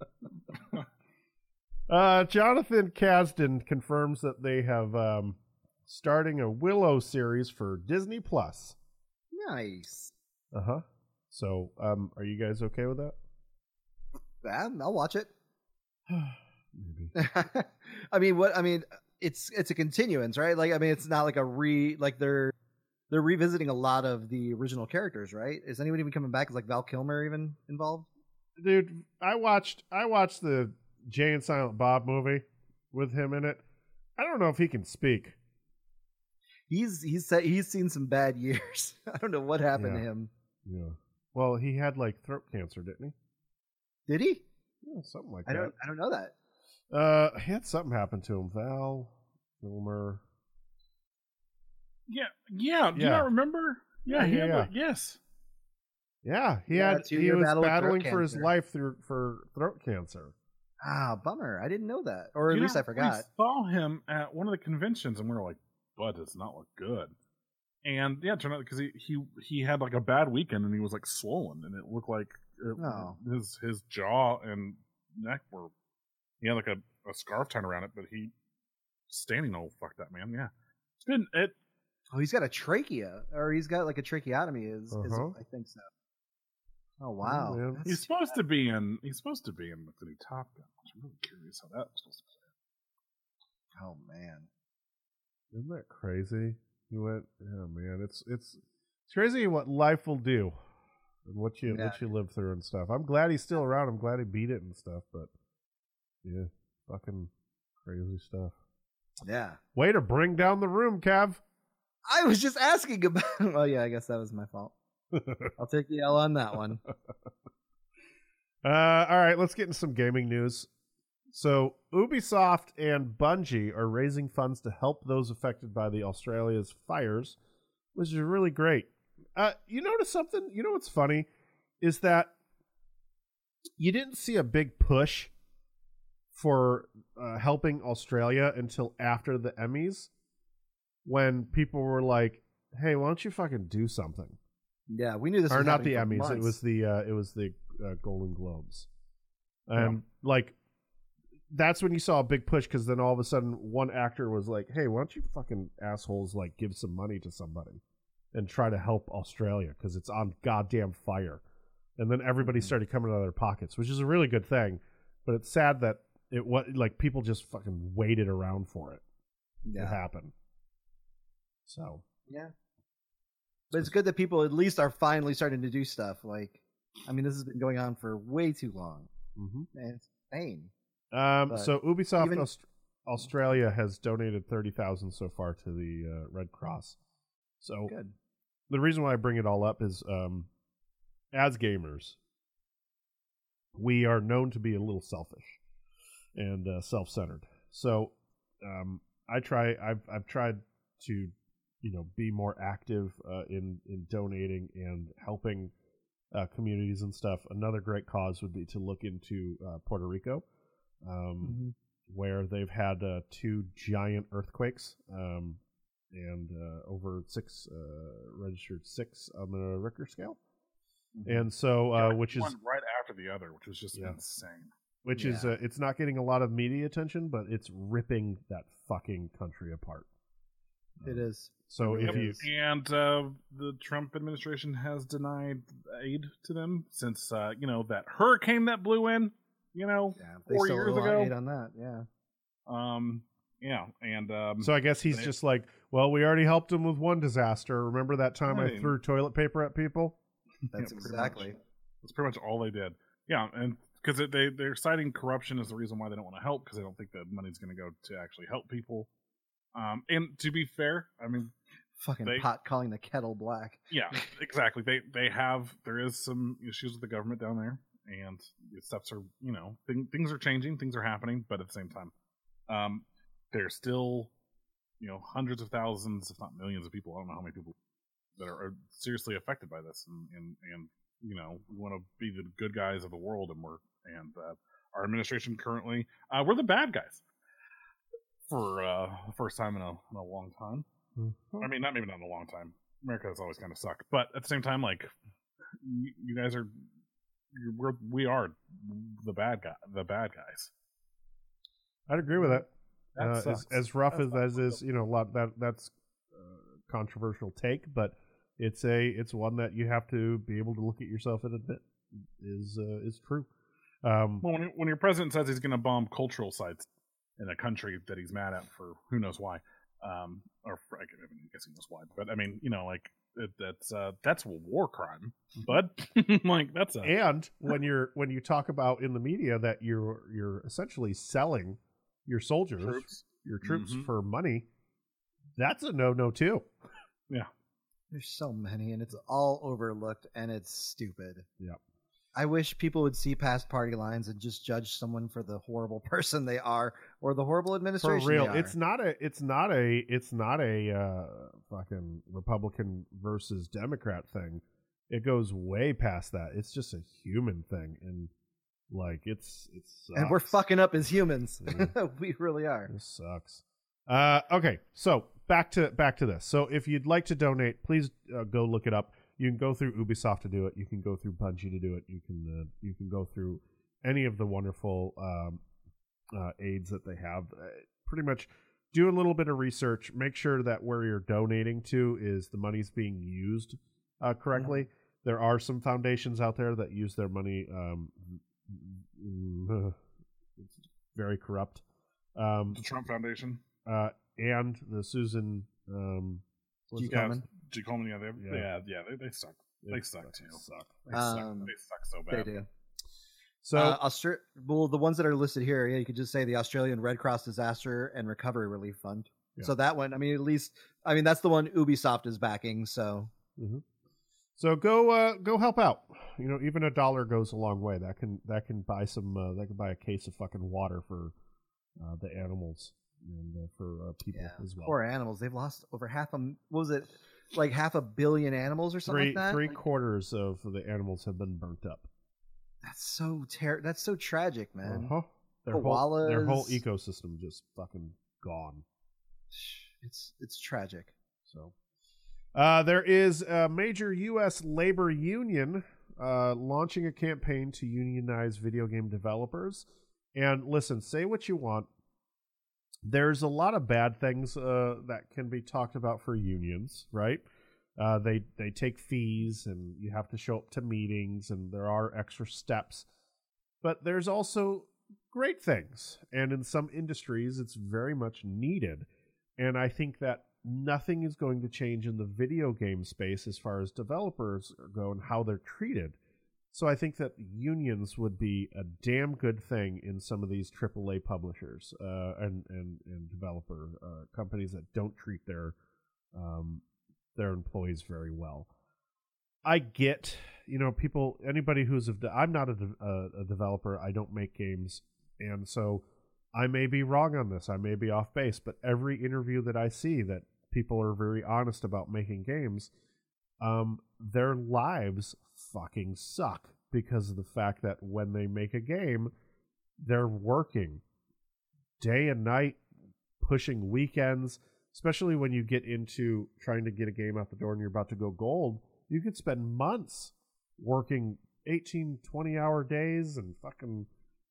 Speaker 1: Jonathan Kasdan confirms that they have starting a Willow series for Disney Plus.
Speaker 3: Nice.
Speaker 1: Uh-huh. So, are you guys okay with that?
Speaker 3: I'll watch it.
Speaker 1: Maybe.
Speaker 3: I mean, it's a continuance, right? Like, I mean, it's not like they're revisiting a lot of the original characters, right? Is anyone even coming back? Is like Val Kilmer even involved?
Speaker 1: Dude, I watched the Jay and Silent Bob movie with him in it. I don't know if he can speak.
Speaker 3: He's seen some bad years. I don't know what happened to him.
Speaker 1: Yeah. Well, he had like throat cancer, didn't he?
Speaker 3: Did he?
Speaker 1: Yeah, something like
Speaker 3: I
Speaker 1: that.
Speaker 3: don't know that.
Speaker 1: He had something happen to him. Val Kilmer.
Speaker 2: Yeah. Do you not remember? Yeah, he had
Speaker 1: yeah.
Speaker 2: yes.
Speaker 1: Yeah, he
Speaker 3: two-year
Speaker 1: was
Speaker 3: battle with
Speaker 1: battling
Speaker 3: throat
Speaker 1: for his
Speaker 3: cancer.
Speaker 1: life for throat cancer.
Speaker 3: Ah, bummer. I didn't know that, or at least I forgot.
Speaker 2: We saw him at one of the conventions, and we were like, "Bud, does not look good." And yeah, it turned out because he had like a bad weekend, and he was like swollen, and it looked like his jaw and neck were. He had like a scarf tied around it, but he standing. Oh fuck that man! Yeah, it's been it.
Speaker 3: Oh, he's got a trachea, or he's got like a tracheotomy. I think so. Oh wow,
Speaker 1: man.
Speaker 3: That's
Speaker 2: He's supposed to be in. He's supposed to be in the new Top Gun. I'm really curious how that was supposed to play.
Speaker 3: Oh man,
Speaker 1: Isn't that crazy? He went. Oh man, it's crazy what life will do, and what you live through and stuff. I'm glad he's still around. I'm glad he beat it and stuff. But yeah, fucking crazy stuff.
Speaker 3: Yeah.
Speaker 1: Way to bring down the room, Cav.
Speaker 3: I was just asking about. Well, yeah, I guess that was my fault. I'll take the L on that one.
Speaker 1: All right, let's get into some gaming news. So, Ubisoft and Bungie are raising funds to help those affected by the Australia's fires, which is really great. You notice something? You know what's funny? Is that you didn't see a big push for helping Australia until after the Emmys, when people were like, "Hey, why don't you fucking do something?"
Speaker 3: Yeah, we knew this.
Speaker 1: Or
Speaker 3: was
Speaker 1: not the
Speaker 3: happening for
Speaker 1: Emmys.
Speaker 3: months.
Speaker 1: It was the Golden Globes, and like that's when you saw a big push, because then all of a sudden one actor was like, "Hey, why don't you fucking assholes like give some money to somebody and try to help Australia because it's on goddamn fire." And then everybody started coming out of their pockets, which is a really good thing. But it's sad that it was like people just fucking waited around for it to happen. So
Speaker 3: yeah, but it's good that people at least are finally starting to do stuff. Like, I mean, this has been going on for way too long, and it's insane.
Speaker 1: So Ubisoft Australia has donated 30,000 so far to the Red Cross. So
Speaker 3: Good.
Speaker 1: The reason why I bring it all up is, as gamers, we are known to be a little selfish and self-centered. So I've tried to be more active in donating and helping communities and stuff. Another great cause would be to look into Puerto Rico, where they've had 2 giant earthquakes and over 6 registered 6 on the Richter scale. And so, which is
Speaker 2: one right after the other, which was just insane.
Speaker 1: Which is it's not getting a lot of media attention, but it's ripping that fucking country apart.
Speaker 3: It is.
Speaker 1: So if you
Speaker 2: the Trump administration has denied aid to them since that hurricane that blew in, 4 years ago.
Speaker 3: Aid on that,
Speaker 1: so I guess he's just like, well, we already helped him with one disaster. Remember that time I threw toilet paper at people?
Speaker 3: That's exactly.
Speaker 2: That's pretty much all they did. Yeah, and because they're citing corruption as the reason why they don't want to help, because they don't think the money's going to go to actually help people. And to be fair, I mean,
Speaker 3: fucking pot calling the kettle black.
Speaker 2: Yeah, exactly. There is some issues with the government down there, and the steps are things are changing, things are happening, but at the same time, there's still hundreds of thousands, if not millions of people. I don't know how many people that are seriously affected by this, and we want to be the good guys of the world, and our administration currently we're the bad guys for the first time in a long time. I mean, maybe not in a long time. America has always kind of sucked, but at the same time, like you guys are, we are the bad guys.
Speaker 1: I'd agree with that. As rough as is, a lot that's controversial take, but it's one that you have to be able to look at yourself and admit is true.
Speaker 2: Well, when your president says he's going to bomb cultural sites in a country that he's mad at for who knows why, I guess he knows why, but I mean, that's a war crime, but like that's
Speaker 1: and when you talk about in the media that you're essentially selling your soldiers, your troops for money, that's a no too.
Speaker 2: Yeah.
Speaker 3: There's so many, and it's all overlooked, and it's stupid.
Speaker 1: Yeah.
Speaker 3: I wish people would see past party lines and just judge someone for the horrible person they are or the horrible administration.
Speaker 1: For real,
Speaker 3: they are.
Speaker 1: it's not a fucking Republican versus Democrat thing. It goes way past that. It's just a human thing, and like it's
Speaker 3: and we're fucking up as humans. We really are.
Speaker 1: This sucks. Okay, so back to this. So if you'd like to donate, please go look it up. You can go through Ubisoft to do it. You can go through Bungie to do it. You can go through any of the wonderful aids that they have. Pretty much do a little bit of research. Make sure that where you're donating to is the money's being used correctly. Mm-hmm. There are some foundations out there that use their money very corrupt.
Speaker 2: The Trump Foundation.
Speaker 1: And the Susan
Speaker 3: G. Komen.
Speaker 2: G. Komen, they suck. They suck too.
Speaker 1: Suck.
Speaker 2: They suck so bad.
Speaker 3: They do.
Speaker 1: So
Speaker 3: well, the ones that are listed here, yeah, you could just say the Australian Red Cross Disaster and Recovery Relief Fund.
Speaker 1: Yeah.
Speaker 3: So that one, I mean, at least, I mean, that's the one Ubisoft is backing. So,
Speaker 1: so go help out. You know, even $1 goes a long way. That can buy some. That can buy a case of fucking water for the animals and for people as well.
Speaker 3: Poor animals. They've lost over what was it, like 500 million animals or something like that?
Speaker 1: Three-quarters of the animals have been burnt up.
Speaker 3: That's so That's so tragic, man.
Speaker 1: Their whole ecosystem just fucking gone.
Speaker 3: It's tragic.
Speaker 1: So, there is a major U.S. labor union launching a campaign to unionize video game developers. And listen, say what you want. There's a lot of bad things that can be talked about for unions, right? They take fees, and you have to show up to meetings, and there are extra steps. But there's also great things, and in some industries, it's very much needed. And I think that nothing is going to change in the video game space as far as developers go and how they're treated. So I think that unions would be a damn good thing in some of these AAA publishers and developer companies that don't treat their employees very well. I get, anybody who's I'm not a developer. I don't make games, and so I may be wrong on this. I may be off base, but every interview that I see that people are very honest about making games, their lives fucking suck because of the fact that when they make a game, they're working day and night, pushing weekends, especially when you get into trying to get a game out the door and you're about to go gold. You could spend months working 18, 20-hour days and fucking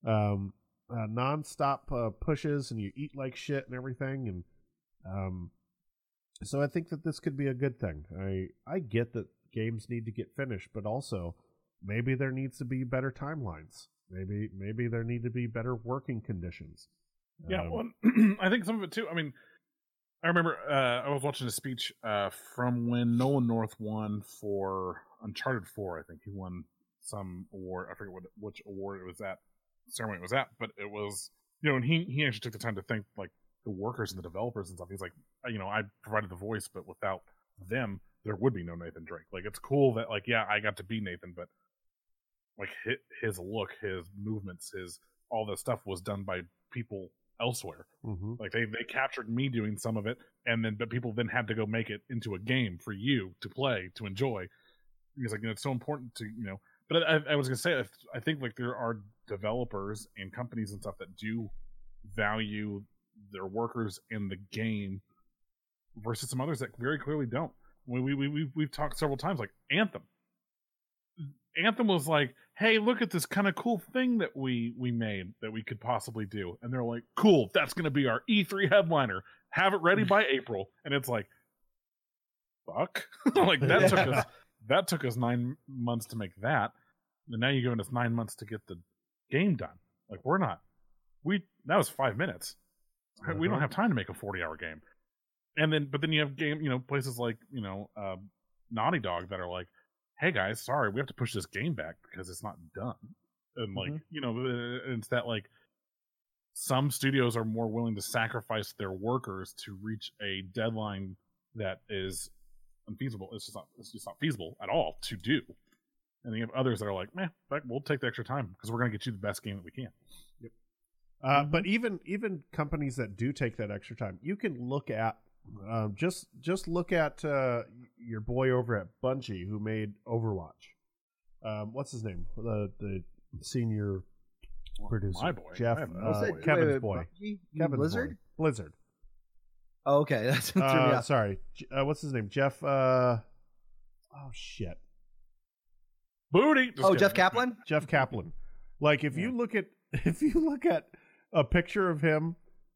Speaker 1: non-stop pushes, and you eat like shit and everything. And so I think that this could be a good thing. I get that games need to get finished, but also maybe there needs to be better timelines. Maybe there need to be better working conditions.
Speaker 2: Yeah, well, I think some of it too. I mean, I remember I was watching a speech from when Nolan North won for Uncharted 4. I think he won some award. I forget which award it was at, ceremony it was at, but it was, and he actually took the time to thank like the workers and the developers and stuff. He's like, I provided the voice, but without them, there would be no Nathan Drake. Like, it's cool that, like, yeah, I got to be Nathan, but like his look, his movements, his all this stuff was done by people elsewhere.
Speaker 1: Mm-hmm.
Speaker 2: Like they captured me doing some of it, but people then had to go make it into a game for you to play, to enjoy. Because like it's so important to But I was gonna say, I think like there are developers and companies and stuff that do value their workers in the game versus some others that very clearly don't. We've talked several times, like Anthem. Anthem was like, hey, look at this kind of cool thing that we made that we could possibly do. And they're like, cool, that's going to be our E3 headliner. Have it ready by April. And it's like, fuck. Like that took us 9 months to make that. And now you're giving us 9 months to get the game done. Like that was 5 minutes.
Speaker 1: Uh-huh.
Speaker 2: We don't have time to make a 40-hour game. But then you have places like, Naughty Dog that are like, hey guys, sorry, we have to push this game back because it's not done. And like, it's that like some studios are more willing to sacrifice their workers to reach a deadline that is unfeasible. It's just not feasible at all to do. And then you have others that are like, we'll take the extra time because we're going to get you the best game that we can.
Speaker 1: Yep. But even companies that do take that extra time, you can look at just look at your boy over at Bungie who made Overwatch. What's his name? The senior producer,
Speaker 2: my boy,
Speaker 1: Jeff. Kevin's boy. Kevin's
Speaker 3: Blizzard.
Speaker 1: Boy. Blizzard.
Speaker 3: Oh, okay, that's
Speaker 1: sorry. What's his name? Jeff. Oh shit.
Speaker 2: Booty.
Speaker 3: Jeff Kaplan.
Speaker 1: Jeff Kaplan. Like if you look at a picture of him.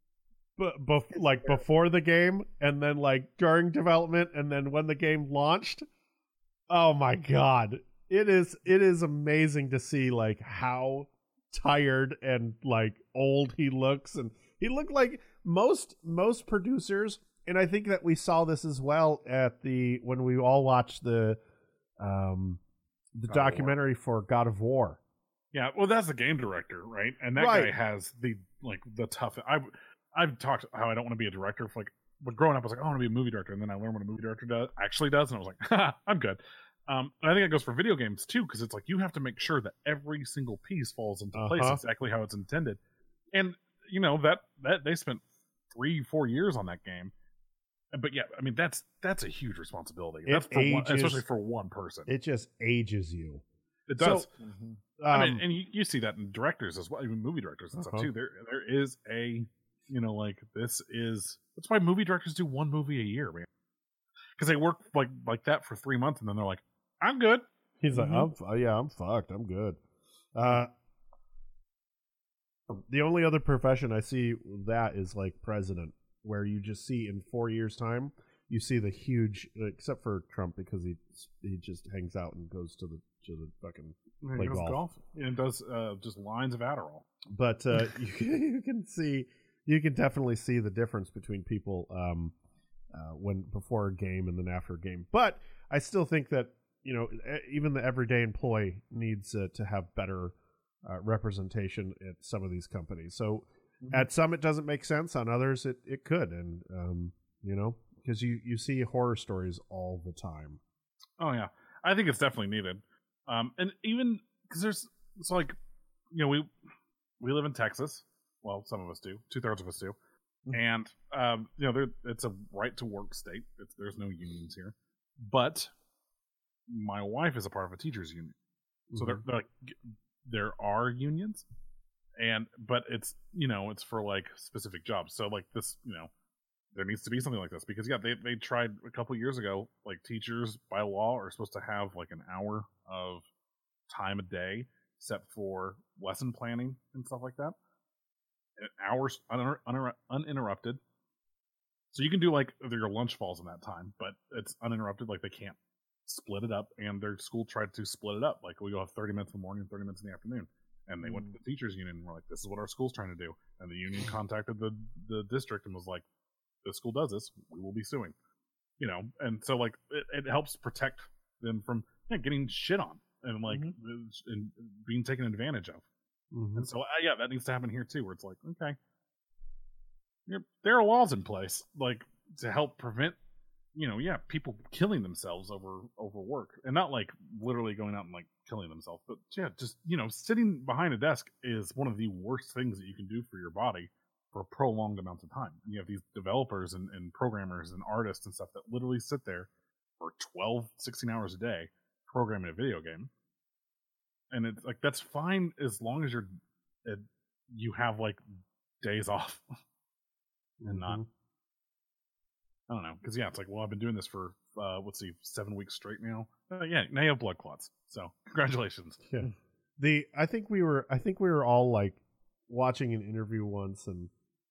Speaker 1: Before the game, and then like during development, and then when the game launched, oh my god, it is amazing to see like how tired and like old he looks. And he looked like most producers, and I think that we saw this as well when we all watched the documentary for God of War.
Speaker 2: Yeah, well, that's the game director, right? And that
Speaker 1: Right.
Speaker 2: guy has the tough. I've talked how I don't want to be a director. For but growing up, I was like, I want to be a movie director, and then I learned what a movie director actually does, and I was like, ha, I'm good. And I think it goes for video games too, because it's like you have to make sure that every single piece falls into place exactly how it's intended. And that they spent 3-4 years on that game. But yeah, I mean that's a huge responsibility. That's for especially for one person.
Speaker 1: It just ages you.
Speaker 2: It does.
Speaker 1: So,
Speaker 2: I mean, and you see that in directors as well, even movie directors and stuff too. There is a, that's why movie directors do one movie a year, man. Because they work like that for 3 months, and then they're like, I'm good.
Speaker 1: He's like, I'm fucked. I'm good. The only other profession I see that is like president, where you just see in 4 years' time, you see the huge, except for Trump because he just hangs out and goes to the fucking play golf
Speaker 2: and does just lines of Adderall.
Speaker 1: But you can definitely see the difference between people when before a game and then after a game. But I still think that even the everyday employee needs to have better representation at some of these companies. So at some it doesn't make sense, on others it could, and because you see horror stories all the time.
Speaker 2: Oh yeah, I think it's definitely needed. And even because we live in Texas. Well, some of us do. 2/3 of us do. And it's a right to work state. There's no unions here. But my wife is a part of a teachers union, so there are unions, but it's it's for like specific jobs. So like this, there needs to be something like this because they tried a couple years ago. Like teachers by law are supposed to have like an hour of time a day set for lesson planning and stuff like that. Hours uninterrupted. So you can do like your lunch falls in that time, but it's uninterrupted. Like they can't split it up, and their school tried to split it up. Like we go have 30 minutes in the morning and 30 minutes in the afternoon. And they went to the teachers union and were like, this is what our school's trying to do. And the union contacted the district and was like, the school does this, we will be suing. And so like it helps protect them from getting shit on and like and being taken advantage of. And so that needs to happen here too, where it's like, okay, there are laws in place like to help prevent people killing themselves over work, and not like literally going out and like killing themselves, but just sitting behind a desk is one of the worst things that you can do for your body for prolonged amounts of time. And you have these developers and programmers and artists and stuff that literally sit there for 12-16 hours a day programming a video game. And it's like, that's fine as long as you have like days off and not, I don't know. Cause it's like, well, I've been doing this for, 7 weeks straight now. Now you have blood clots. So congratulations.
Speaker 1: Yeah. I think we were all like watching an interview once, and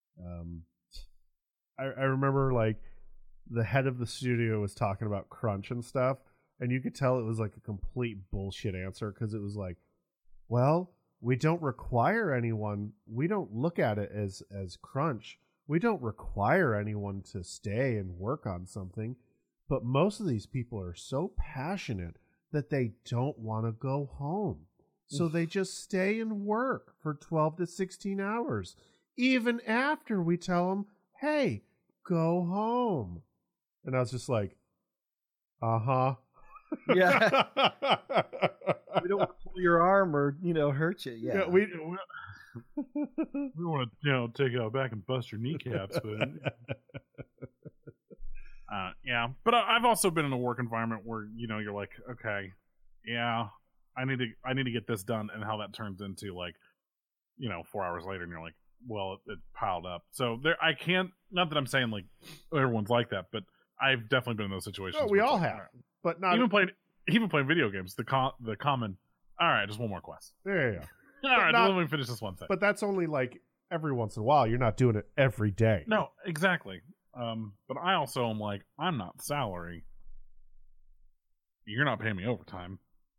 Speaker 1: I remember like the head of the studio was talking about crunch and stuff, and you could tell it was like a complete bullshit answer, because it was like, well, we don't require anyone, we don't look at it as crunch, we don't require anyone to stay and work on something, but most of these people are so passionate that they don't want to go home. So they just stay and work for 12 to 16 hours, even after we tell them, hey, go home. And I was just like,
Speaker 3: yeah. We don't want to pull your arm or, hurt you. Yeah.
Speaker 1: We
Speaker 2: want to, take it back and bust your kneecaps, but but I've also been in a work environment where, you're like, okay, yeah, I need to get this done, and how that turns into like, 4 hours later, and you're like, well, it piled up. So there, I can't. Not that I'm saying like everyone's like that, but I've definitely been in those situations.
Speaker 1: No, we all have, but not
Speaker 2: even playing video games. The common. All right, just one more quest.
Speaker 1: Yeah.
Speaker 2: All right, let me finish this one thing.
Speaker 1: But that's only like every once in a while. You're not doing it every day.
Speaker 2: No, exactly. But I also am like, I'm not salary. You're not paying me overtime.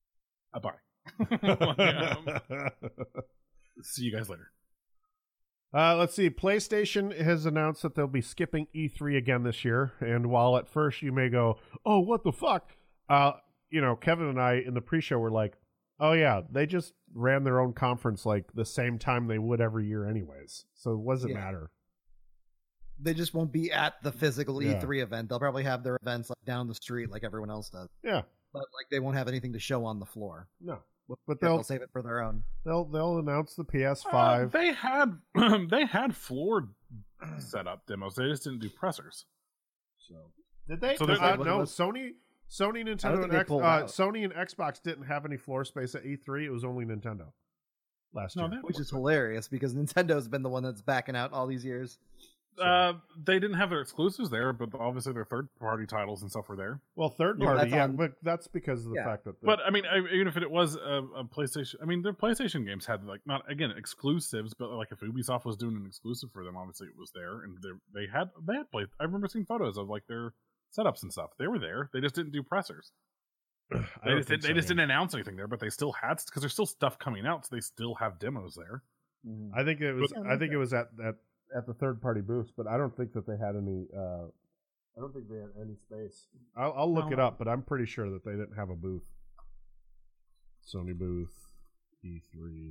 Speaker 2: Bye. See you guys later.
Speaker 1: Let's see. PlayStation has announced that they'll be skipping E3 again this year. And while at first you may go, oh, what the fuck? Kevin and I in the pre-show were like, Oh yeah, they just ran their own conference like the same time they would every year, anyways. So what does it matter?
Speaker 3: They just won't be at the physical
Speaker 1: Yeah.
Speaker 3: E3 event. They'll probably have their events like down the street, like everyone else does.
Speaker 1: Yeah,
Speaker 3: But like they won't have anything to show on the floor.
Speaker 1: no, but
Speaker 3: They'll save it for their own.
Speaker 1: they'll announce the PS5.
Speaker 2: They had floor setup demos. They just didn't do pressers.
Speaker 1: So did they?
Speaker 2: So
Speaker 1: no,
Speaker 3: there's-
Speaker 1: Sony, Nintendo,
Speaker 3: think
Speaker 1: and
Speaker 3: they pulled out.
Speaker 1: Sony and Xbox didn't have any floor space at E3. It was only Nintendo last year.
Speaker 3: Which is hilarious because Nintendo's been the one that's backing out all these years.
Speaker 2: They didn't have their exclusives there, but obviously their third-party titles and stuff were there.
Speaker 1: Well, third
Speaker 3: Yeah,
Speaker 1: party,
Speaker 3: that's on-
Speaker 1: but that's because of the fact that.
Speaker 2: But I mean, even if it was a PlayStation, I mean, their PlayStation games had like not again exclusives, but like if Ubisoft was doing an exclusive for them, obviously it was there, and they had played. I remember seeing photos of like their setups and stuff. They were there. They just didn't do pressers. They just didn't announce anything there, but they still had because there's still stuff coming out, so they still have demos there.
Speaker 1: I think it was. I think it was at the third party booths, but I don't think that they had any. I don't think they had any space. I'll look it up, but I'm pretty sure that they didn't have a booth. Sony booth, E3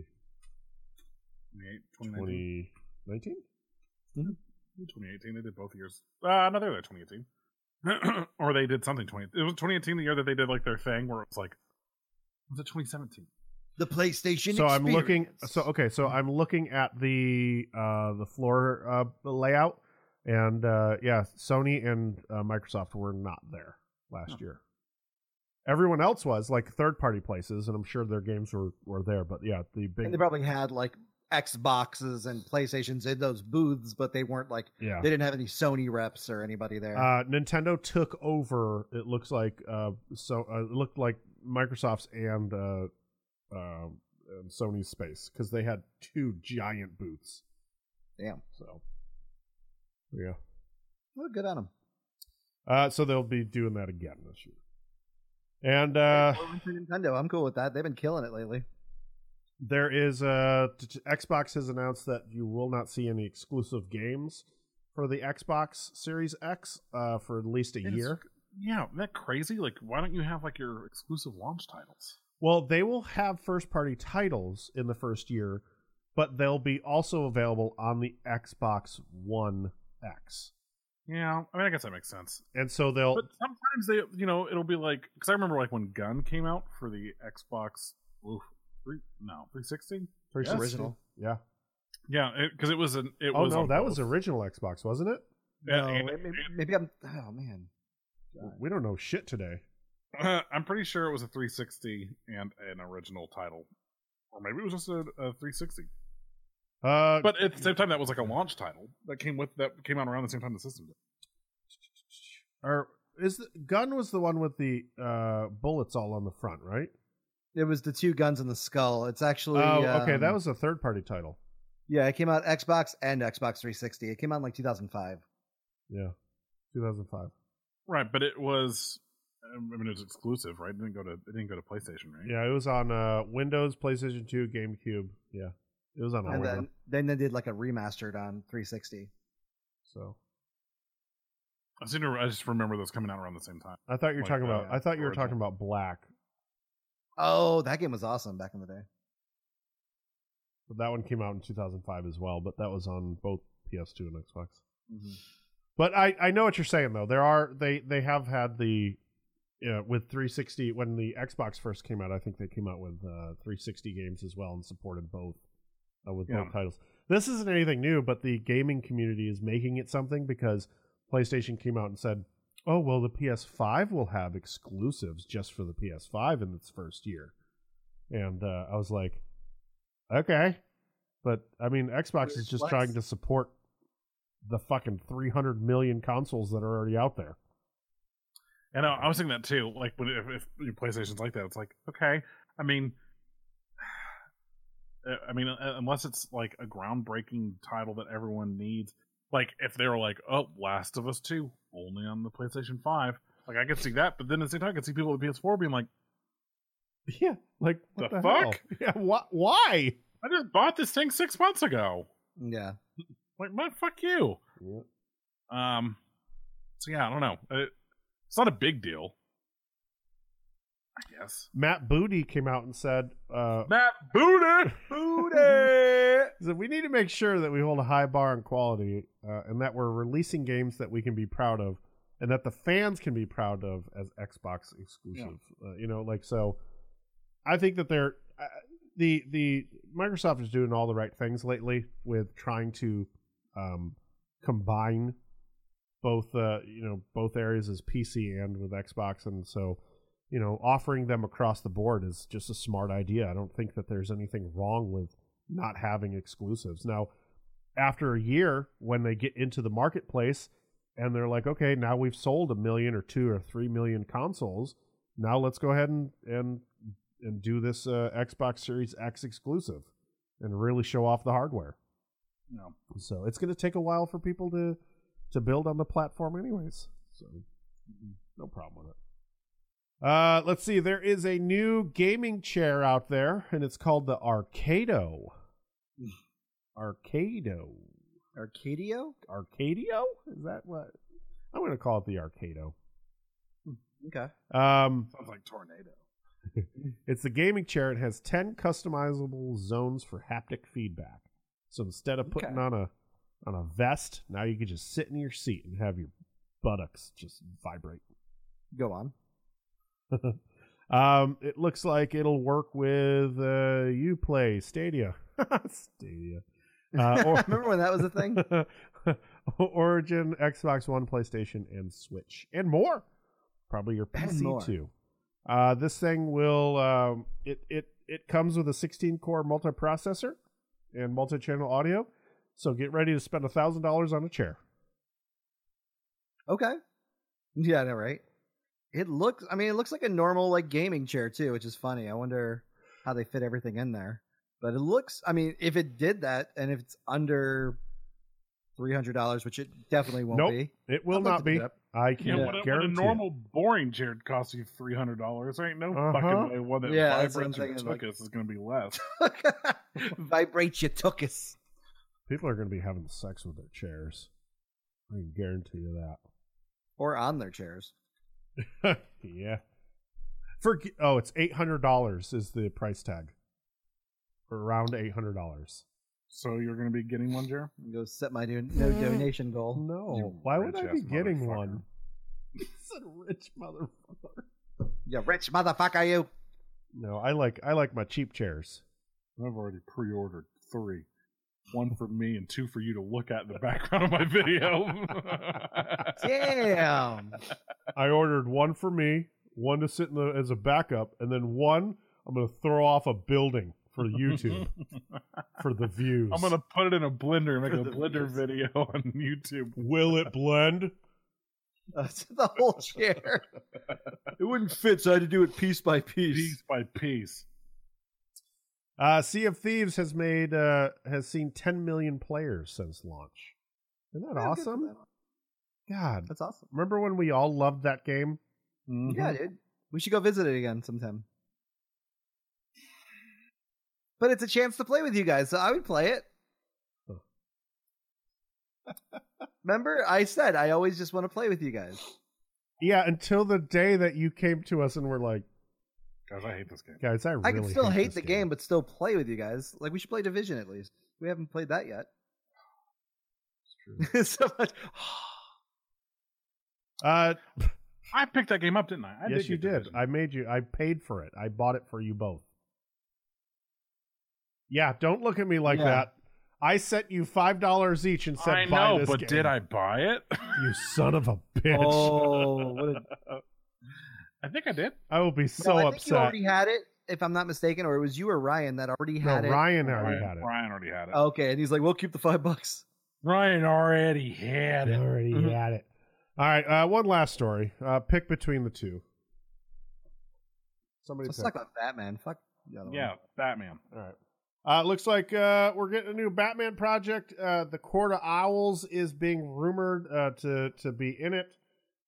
Speaker 1: 2019.
Speaker 2: 2018. They did both years. No, they were there 2018. Or they did something 20. It was 2018 the year that they did like their thing where it was like, was it 2017?
Speaker 3: The PlayStation.
Speaker 1: So I'm looking.
Speaker 3: experience.
Speaker 1: So I'm looking at the floor layout, and Sony and Microsoft were not there last year. Everyone else was like third party places, and I'm sure their games were there. But yeah, the big.
Speaker 3: And they probably had like Xboxes and PlayStations in those booths, but they weren't like they didn't have any Sony reps or anybody there.
Speaker 1: Nintendo took over. It looks like it looked like Microsoft's and Sony's space because they had two giant booths.
Speaker 3: Damn.
Speaker 1: So yeah.
Speaker 3: Well, good on them.
Speaker 1: So they'll be doing that again this year. And
Speaker 3: For Nintendo, I'm cool with that. They've been killing it lately.
Speaker 1: there is Xbox has announced that you will not see any exclusive games for the Xbox Series X for at least a year.
Speaker 2: Yeah, isn't that crazy? Like, why don't you have like your exclusive launch titles?
Speaker 1: Well, they will have first-party titles in the first year, but they'll be also available on the Xbox One X.
Speaker 2: Yeah, I mean, I guess that makes sense.
Speaker 1: And so they'll.
Speaker 2: But sometimes they, it'll be like, because I remember like when Gun came out for the Xbox, 360.
Speaker 3: Yes. Original.
Speaker 1: Yeah.
Speaker 2: Yeah, because it was an. It
Speaker 1: Oh
Speaker 2: was
Speaker 1: no,
Speaker 2: on
Speaker 1: that
Speaker 2: both.
Speaker 1: was original Xbox, wasn't it?
Speaker 3: No,
Speaker 2: And-
Speaker 3: maybe I'm. Oh man.
Speaker 1: We don't know shit today.
Speaker 2: I'm pretty sure it was a 360 and an original title, or maybe it was just a 360. But at the same time, that was like a launch title that came out around the same time the system did.
Speaker 1: Or is the Gun was the one with the bullets all on the front, right?
Speaker 3: It was the two guns in the skull. It's actually.
Speaker 1: Okay, that was a third-party title.
Speaker 3: Yeah, it came out Xbox and Xbox 360. It came out in like 2005.
Speaker 1: Yeah, 2005.
Speaker 2: Right, but it was. I mean, it was exclusive, right? It didn't go to PlayStation, right?
Speaker 1: Yeah, it was on Windows, PlayStation 2, GameCube. Yeah, it was on all
Speaker 3: And
Speaker 1: of them.
Speaker 3: then they did like a remastered on 360.
Speaker 1: So
Speaker 2: I just remember those coming out around the same time.
Speaker 1: I thought you were
Speaker 2: Like,
Speaker 1: talking about. I thought you were
Speaker 2: original.
Speaker 1: talking about Black.
Speaker 3: Oh, that game was awesome back in the day.
Speaker 1: But that one came out in 2005 as well. But that was on both PS2 and Xbox.
Speaker 3: Mm-hmm.
Speaker 1: But I know what you're saying though. They have had the with 360 when the Xbox first came out. I think they came out with 360 games as well and supported both with both titles. This isn't anything new, but the gaming community is making it something because PlayStation came out and said, "Oh well, the PS5 will have exclusives just for the PS5 in its first year," and I was like, "Okay," but I mean, Xbox is just trying to support the fucking 300 million consoles that are already out there.
Speaker 2: And I was thinking that too. Like, if your PlayStation's like that, it's like, okay. I mean, unless it's like a groundbreaking title that everyone needs. Like, if they were like, "Oh, Last of Us 2 only on the PlayStation 5," like I could see that. But then at the same time, I could see people with the PS4 being like,
Speaker 1: Yeah, like what
Speaker 2: The
Speaker 1: the hell?
Speaker 2: fuck?
Speaker 1: Yeah, why?
Speaker 2: "I just bought this thing 6 months ago."
Speaker 3: Yeah.
Speaker 2: Like, man, fuck you.
Speaker 1: Yeah.
Speaker 2: So yeah, I don't know. It's not a big deal. I guess.
Speaker 1: Matt Booty came out and said,
Speaker 2: Matt Booty!
Speaker 1: he said, we need to make sure that we hold a high bar on quality and that we're releasing games that we can be proud of and that the fans can be proud of as Xbox exclusive. Yeah. So I think that they're the Microsoft is doing all the right things lately with trying to combine both areas as PC and with Xbox, and so offering them across the board is just a smart idea. I don't think that there's anything wrong with not having exclusives. Now, after a year, when they get into the marketplace and they're like, okay, now we've sold 1 million or 2 or 3 million consoles, now let's go ahead and do this Xbox Series X exclusive and really show off the hardware.
Speaker 2: No.
Speaker 1: So it's going to take a while for people to build on the platform anyways. So no problem with it. Let's see. There is a new gaming chair out there, and it's called the Arcado. Arcadio? Is that what? I'm going to call it the Arcado.
Speaker 3: Okay.
Speaker 2: Sounds like tornado.
Speaker 1: It's the gaming chair. It has 10 customizable zones for haptic feedback. So instead of putting on a vest, now you can just sit in your seat and have your buttocks just vibrate.
Speaker 3: Go on.
Speaker 1: It looks like it'll work with Uplay Stadia. Stadia.
Speaker 3: Remember when that was a thing?
Speaker 1: Origin, Xbox One, PlayStation, and Switch, and more. Probably your PC too. This thing will it comes with a 16-core multiprocessor and multi-channel audio. So get ready to spend $1,000 on a chair.
Speaker 3: Okay. Yeah, I know, right? It looks like a normal gaming chair too, which is funny. I wonder how they fit everything in there. But it looks, if it did that and if it's under $300, which it definitely won't be.
Speaker 1: It will not be. I can guarantee.
Speaker 2: When a normal boring chair costs you $300, there ain't no fucking way one that vibrates your tuchus is going to be less.
Speaker 3: Vibrate your tuchus.
Speaker 1: People are going to be having sex with their chairs. I can guarantee you that.
Speaker 3: Or on their chairs.
Speaker 1: Yeah. It's $800 is the price tag. For around $800.
Speaker 2: So you're going to be getting one, Jer?
Speaker 3: Go set my no donation goal.
Speaker 1: No. Why would I be getting one? He's a rich motherfucker.
Speaker 3: You rich motherfucker, you.
Speaker 1: No, I like my cheap chairs.
Speaker 2: I've already pre-ordered 3. 1 for me and 2 for you to look at in the background of my video.
Speaker 3: Damn.
Speaker 1: I ordered 1 for me, 1 to sit as a backup, and then 1 I'm going to throw off a building for YouTube for the views.
Speaker 2: I'm going to put it in a blender and make a blender video on YouTube.
Speaker 1: Will it blend?
Speaker 3: That's the whole chair. It wouldn't fit, so I had to do it piece by piece.
Speaker 2: Piece by piece.
Speaker 1: Sea of Thieves has seen 10 million players since launch. Isn't that awesome? God,
Speaker 3: that's awesome.
Speaker 1: Remember when we all loved that game?
Speaker 3: Mm-hmm. Yeah, dude. We should go visit it again sometime. But it's a chance to play with you guys, so I would play it. Remember, I said I always just want to play with you guys.
Speaker 1: Yeah, until the day that you came to us and were like,
Speaker 2: guys, I hate this game.
Speaker 1: Guys,
Speaker 3: I can still hate the game, but still play with you guys. Like, we should play Division at least. We haven't played that yet.
Speaker 1: It's true.
Speaker 3: So much.
Speaker 2: I picked that game up, didn't I?
Speaker 1: Yes, you did. I paid for it. I bought it for you both. Yeah, don't look at me like that. I sent you $5 each and said, buy this game.
Speaker 2: But did I buy it?
Speaker 1: You son of a bitch.
Speaker 3: Oh,
Speaker 2: I think I did.
Speaker 1: I will be so
Speaker 3: I
Speaker 1: upset.
Speaker 3: think you already had it, if I'm not mistaken, or it was you or Ryan that already had it.
Speaker 1: Ryan already had it.
Speaker 2: Ryan already had it.
Speaker 3: Okay, and he's like, we'll keep the $5.
Speaker 2: Ryan already had it.
Speaker 1: Had it. All right, one last story. Pick between the two. Somebody
Speaker 3: Let's talk about Batman. Fuck the other one.
Speaker 2: Batman.
Speaker 1: All right. Looks like we're getting a new Batman project. The Court of Owls is being rumored to be in it.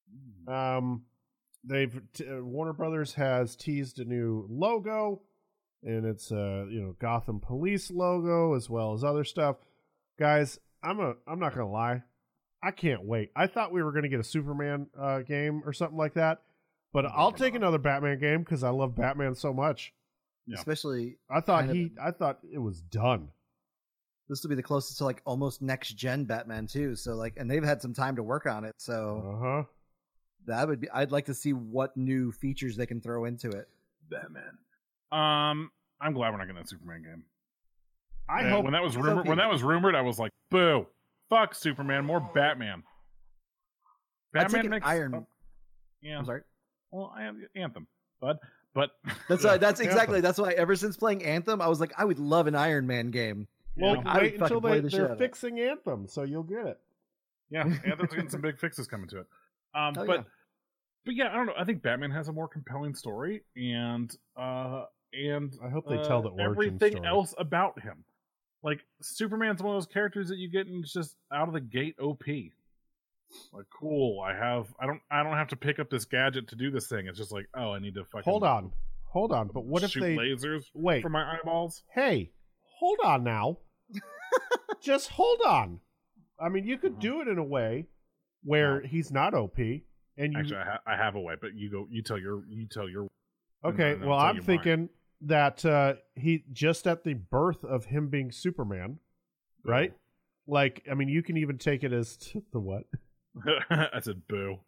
Speaker 1: Warner Brothers has teased a new logo, and it's Gotham Police logo as well as other stuff. Guys, I'm not gonna lie, I can't wait. I thought we were gonna get a Superman game or something like that, But I'll take another Batman game because I love Batman so much.
Speaker 2: Yeah.
Speaker 3: Especially,
Speaker 1: I thought it was done.
Speaker 3: this will be the closest to like almost next gen Batman too. So like, and they've had some time to work on it. So that would be. I'd like to see what new features they can throw into it.
Speaker 2: Batman. I'm glad we're not getting a Superman game.
Speaker 1: I hope
Speaker 2: when that was rumored, I was like, boo, fuck Superman, more Batman. Batman makes
Speaker 3: Iron.
Speaker 2: Yeah,
Speaker 3: I'm sorry.
Speaker 2: Well, I have Anthem, but
Speaker 3: That's exactly. That's why ever since playing Anthem, I was like, I would love an Iron Man game.
Speaker 1: Well,
Speaker 3: I
Speaker 1: wait
Speaker 3: would
Speaker 1: until
Speaker 3: fucking play the shit out
Speaker 1: they're
Speaker 3: of it.
Speaker 1: fixing Anthem, so you'll get it.
Speaker 2: yeah, Anthem's getting some big fixes coming to it.
Speaker 3: Yeah.
Speaker 2: But yeah, I don't know. I think Batman has a more compelling story, and
Speaker 1: I hope they tell the origin
Speaker 2: everything
Speaker 1: story.
Speaker 2: else about him. Like Superman's one of those characters that you get and it's just out of the gate OP. Like, cool. I don't have to pick up this gadget to do this thing. It's just like, oh, I need to fucking
Speaker 1: Hold on. But what if
Speaker 2: shoot
Speaker 1: they
Speaker 2: lasers
Speaker 1: wait?
Speaker 2: from my eyeballs?
Speaker 1: Hey, hold on now. Just hold on. I mean, you could do it in a way where he's not OP, and you
Speaker 2: Actually, I have a way, but you go. You tell your.
Speaker 1: Okay,
Speaker 2: and then
Speaker 1: well,
Speaker 2: I'll tell
Speaker 1: I'm
Speaker 2: you
Speaker 1: thinking that he just at the birth of him being Superman, right? Like, I mean, you can even take it as the what?
Speaker 2: I said boo.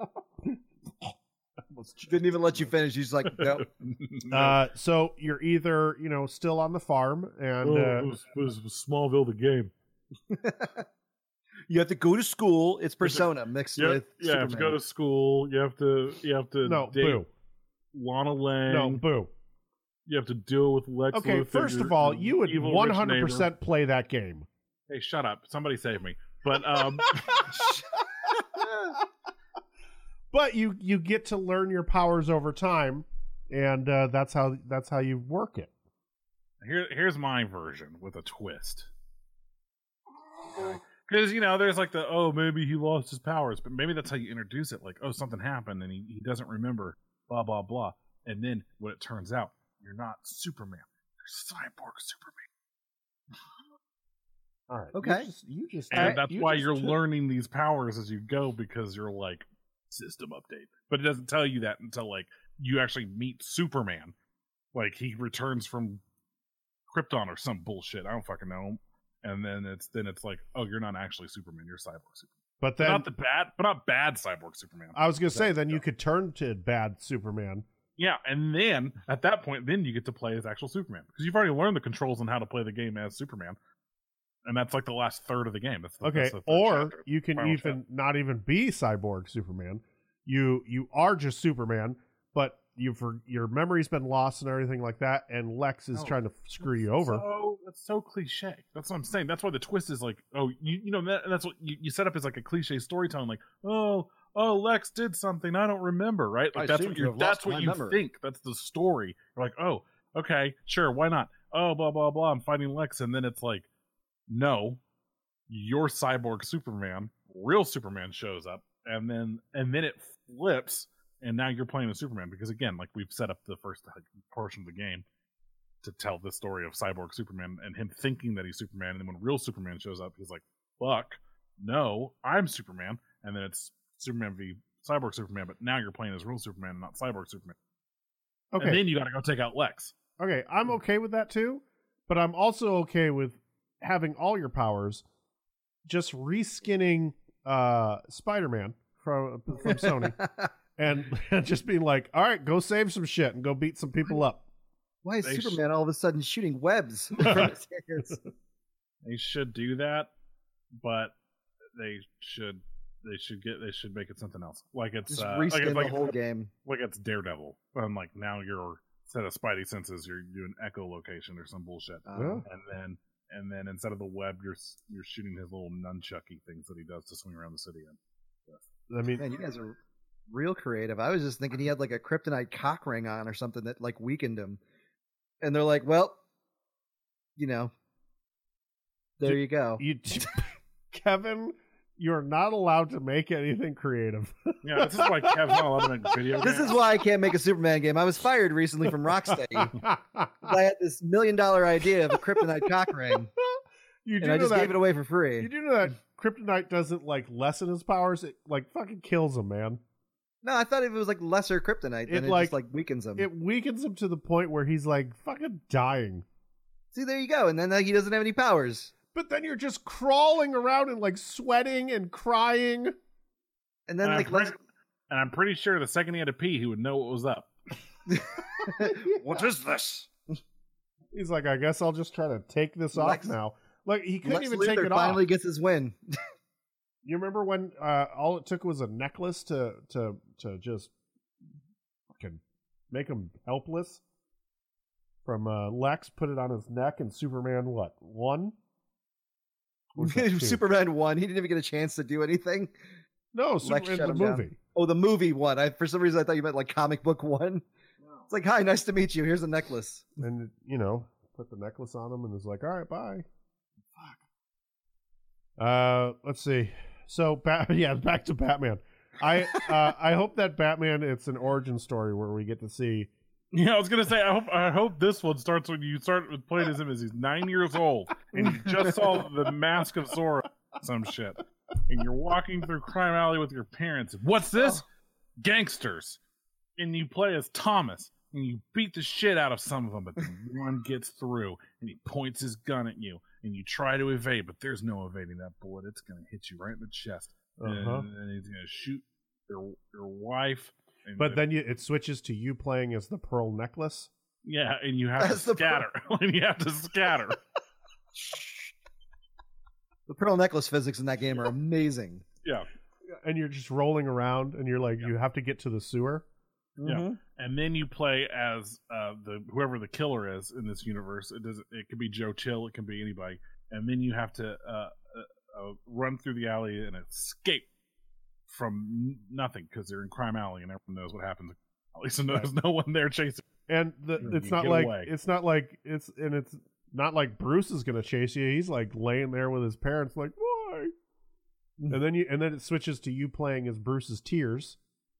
Speaker 3: Didn't even let you finish. He's like, nope.
Speaker 1: So you're either still on the farm and
Speaker 2: it was Smallville the game.
Speaker 3: You have to go to school. It's Persona mixed with
Speaker 2: you have to
Speaker 3: Superman.
Speaker 2: go to school. You have to
Speaker 1: no
Speaker 2: date
Speaker 1: boo
Speaker 2: Lana Lang.
Speaker 1: no boo.
Speaker 2: You have to deal with Lex
Speaker 1: Okay,
Speaker 2: Luthor,
Speaker 1: first
Speaker 2: your
Speaker 1: of all, you would
Speaker 2: evil rich neighbor.
Speaker 1: 100% play that game.
Speaker 2: Hey, shut up! Somebody save me. But
Speaker 1: But you get to learn your powers over time, and that's how you work it.
Speaker 2: here's my version with a twist. Because there's like maybe he lost his powers, but maybe that's how you introduce it. Like, oh, something happened and he doesn't remember, blah blah blah. And then when it turns out you're not Superman, you're Cyborg Superman.
Speaker 1: All right.
Speaker 3: Okay.
Speaker 1: You just
Speaker 2: And that's why you're learning these powers as you go, because you're like, system update. But it doesn't tell you that until like you actually meet Superman. Like he returns from Krypton or some bullshit. I don't fucking know. And then it's like, oh, you're not actually Superman, you're Cyborg Superman.
Speaker 1: But then
Speaker 2: not bad Cyborg Superman.
Speaker 1: I was gonna say, then you could turn to bad Superman.
Speaker 2: Yeah, and then at that point, then you get to play as actual Superman, because you've already learned the controls on how to play the game as Superman, and that's like the last third of the game. That's the third
Speaker 1: or
Speaker 2: chapter,
Speaker 1: you can
Speaker 2: final
Speaker 1: even
Speaker 2: chapter.
Speaker 1: not even be Cyborg Superman. You are just Superman, but your memory's been lost and everything like that, and Lex is trying to screw you over.
Speaker 2: That's so cliche. That's what I'm saying. That's why the twist is like, oh, that's what you set up as like a cliche storytelling, like, oh, Lex did something I don't remember, right? Like that's what you think. That's the story. You're like, oh, okay, sure, why not? Oh, blah blah blah. I'm fighting Lex, and then it's like, no, you're Cyborg Superman. Real Superman shows up, and then it flips, and now you're playing as Superman, because again, like we've set up the first portion of the game to tell the story of Cyborg Superman and him thinking that he's Superman, and then when real Superman shows up, he's like, fuck, no, I'm Superman, and then it's Superman v Cyborg Superman, but now you're playing as real Superman, not Cyborg Superman.
Speaker 1: Okay.
Speaker 2: And then you gotta go take out Lex.
Speaker 1: Okay, I'm okay with that too, but I'm also okay with having all your powers, just reskinning Spider-Man from Sony, and just being like, all right, go save some shit and go beat some people up.
Speaker 3: Why is Superman all of a sudden shooting webs from his hands?
Speaker 2: They should do that, but they should make it something else. Like it's
Speaker 3: Just reskin
Speaker 2: like
Speaker 3: the whole game.
Speaker 2: Like it's Daredevil. And like now you're instead of Spidey senses, you're doing echolocation or some bullshit.
Speaker 1: Yeah.
Speaker 2: And then instead of the web, you're shooting his little nunchucky things that he does to swing around the city in.
Speaker 1: I mean,
Speaker 3: Man, you guys are real creative. I was just thinking he had like a kryptonite cock ring on or something that like weakened him. And they're like, well, there you go.
Speaker 1: Kevin, you're not allowed to make anything creative.
Speaker 2: Yeah, this is why Kev's not allowed to make video games.
Speaker 3: This is why I can't make a Superman game. I was fired recently from Rocksteady. I had this $1 million idea of a kryptonite cock ring, and I just gave it away for free.
Speaker 1: You do know that kryptonite doesn't like lessen his powers; it like fucking kills him, man.
Speaker 3: No, I thought if it was like lesser kryptonite, then it
Speaker 1: like-
Speaker 3: just like weakens him.
Speaker 1: It weakens him to the point where he's like fucking dying.
Speaker 3: See, there you go. And then he doesn't have any powers.
Speaker 1: But then you're just crawling around and like sweating and crying.
Speaker 3: And then
Speaker 2: And
Speaker 3: like
Speaker 2: I'm pretty sure the second he had to pee, he would know what was up.
Speaker 3: what is this?
Speaker 1: He's like, I guess I'll just try to take this off
Speaker 3: Lex-
Speaker 1: now. Like he couldn't
Speaker 3: Lex
Speaker 1: even
Speaker 3: Luthor
Speaker 1: take it
Speaker 3: finally
Speaker 1: off.
Speaker 3: gets his win.
Speaker 1: You remember when all it took was a necklace to just fucking make him helpless? From Lex put it on his neck, and Superman won? Or was that two?
Speaker 3: Superman won. He didn't even get a chance to do anything.
Speaker 1: No,
Speaker 3: Lex
Speaker 1: Superman
Speaker 3: shut
Speaker 1: the
Speaker 3: him down.
Speaker 1: movie.
Speaker 3: Oh, the movie won. For some reason, I thought you meant like comic book one. It's like, hi, nice to meet you. Here's a necklace.
Speaker 1: And put the necklace on him and was like, all right, bye. Fuck. Let's see. So back to Batman. I hope that Batman, it's an origin story where we get to see.
Speaker 2: Yeah, I was gonna say I hope this one starts when you start with playing as him as he's 9 years old and you just saw the Mask of Zorro, some shit, and you're walking through Crime Alley with your parents. What's this? Gangsters. And you play as Thomas and you beat the shit out of some of them, but then one gets through and he points his gun at you and you try to evade, but there's no evading that bullet. It's gonna hit you right in the chest, and he's gonna shoot your wife.
Speaker 1: But then it switches to you playing as the pearl necklace.
Speaker 2: Yeah, and you have to scatter. And you have to scatter.
Speaker 3: The pearl necklace physics in that game are amazing.
Speaker 2: Yeah.
Speaker 1: And you're just rolling around, and you're like, you have to get to the sewer.
Speaker 2: Yeah, and then you play as whoever the killer is in this universe. It could be Joe Chill, it can be anybody, and then you have to run through the alley and escape from nothing because they're in Crime Alley and everyone knows what happens. At least there's no one there chasing.
Speaker 1: And it's not like Bruce is gonna chase you. He's like laying there with his parents, like why? And then it switches to you playing as Bruce's tears.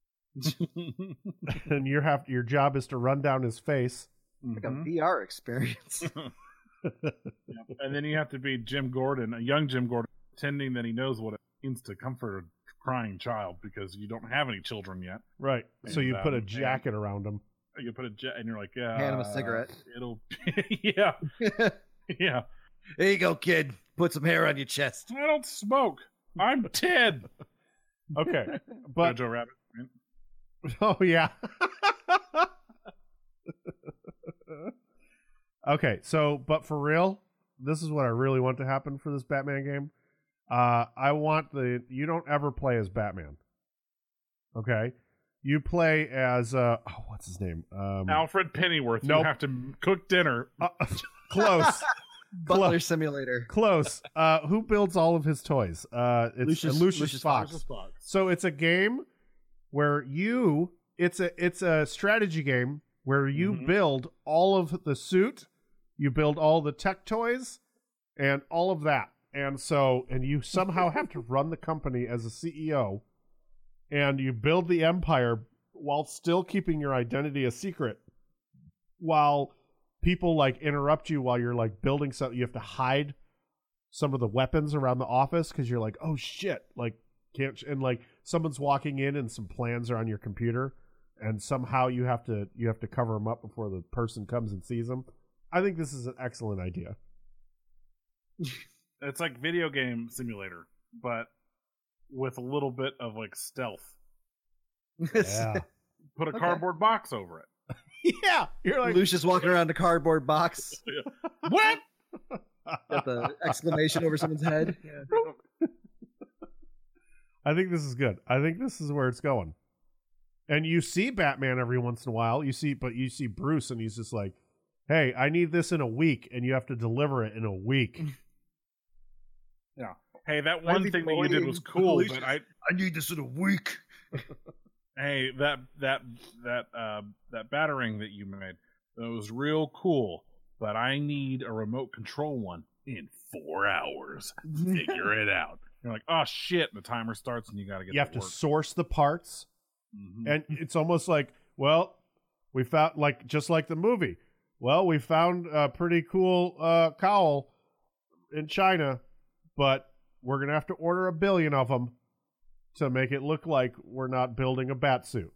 Speaker 1: And your job is to run down his face.
Speaker 3: Like a VR experience.
Speaker 2: And then you have to be Jim Gordon, a young Jim Gordon, pretending that he knows what it means to comfort a crying child because you don't have any children yet.
Speaker 1: Right. So you put a jacket around him.
Speaker 2: You put and you're like, yeah.
Speaker 3: Hand him a cigarette.
Speaker 2: It'll, yeah, yeah.
Speaker 3: There you go, kid. Put some hair on your chest.
Speaker 2: I don't smoke. I'm Ted.
Speaker 1: Okay, but
Speaker 2: Jojo Rabbit.
Speaker 1: Oh yeah. Okay, so but for real, this is what I really want to happen for this Batman game. I want you don't ever play as Batman. Okay? You play as what's his name?
Speaker 2: Alfred Pennyworth.
Speaker 1: Nope.
Speaker 2: You have to cook dinner.
Speaker 1: Close.
Speaker 3: Butler Simulator.
Speaker 1: Close. Who builds all of his toys? It's Lucius Fox. So it's a game where it's a strategy game where you build all of the suit, you build all the tech toys, and all of that. And you somehow have to run the company as a CEO, and you build the empire while still keeping your identity a secret. While people like interrupt you while you're like building something, you have to hide some of the weapons around the office because you're like, oh shit, like can't, and like someone's walking in and some plans are on your computer, and somehow you have to cover them up before the person comes and sees them. I think this is an excellent idea.
Speaker 2: It's like video game simulator, but with a little bit of like stealth.
Speaker 1: Yeah.
Speaker 2: Put a cardboard box over it.
Speaker 1: Yeah, you're like
Speaker 3: Lucius walking around a cardboard box.
Speaker 2: What?
Speaker 3: Got the exclamation over someone's head.
Speaker 1: I think this is good. I think this is where it's going. And you see Batman every once in a while. You see Bruce, and he's just like, "Hey, I need this in a week," and you have to deliver it in a week.
Speaker 2: Yeah. Hey, that one thing that you did was cool, but I
Speaker 3: need this in a week.
Speaker 2: Hey, that battering that you made, that was real cool, but I need a remote control one in 4 hours. Figure it out. You're like, oh shit, and the timer starts and you gotta get
Speaker 1: You have to source the parts. And it's almost like, well, we found, like, just like the movie. Well, we found a pretty cool cowl in China, but we're going to have to order 1 billion of them to make it look like we're not building a bat suit.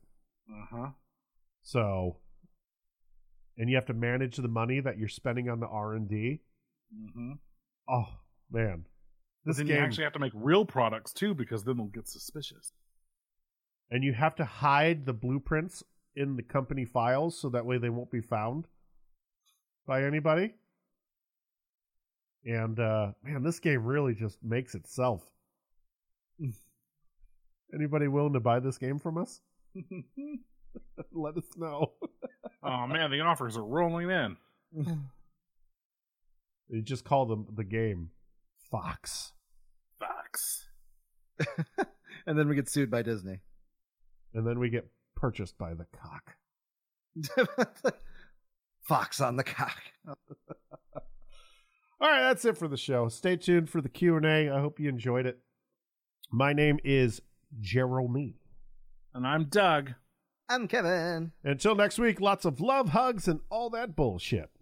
Speaker 1: So, and you have to manage the money that you're spending on the R&D. Oh man,
Speaker 2: This then game, you actually have to make real products too, because then they'll get suspicious.
Speaker 1: And you have to hide the blueprints in the company files so that way they won't be found by anybody. And man, this game really just makes itself. Anybody willing to buy this game from us? Let us know.
Speaker 2: Oh man, the offers are rolling in.
Speaker 1: You just call them the game Fox.
Speaker 3: And then we get sued by Disney.
Speaker 1: And then we get purchased by the cock.
Speaker 3: Fox on the cock.
Speaker 1: All right, that's it for the show. Stay tuned for the Q&A. I hope you enjoyed it. My name is Jeremy.
Speaker 2: And I'm Doug.
Speaker 3: I'm Kevin.
Speaker 1: Until next week, lots of love, hugs, and all that bullshit.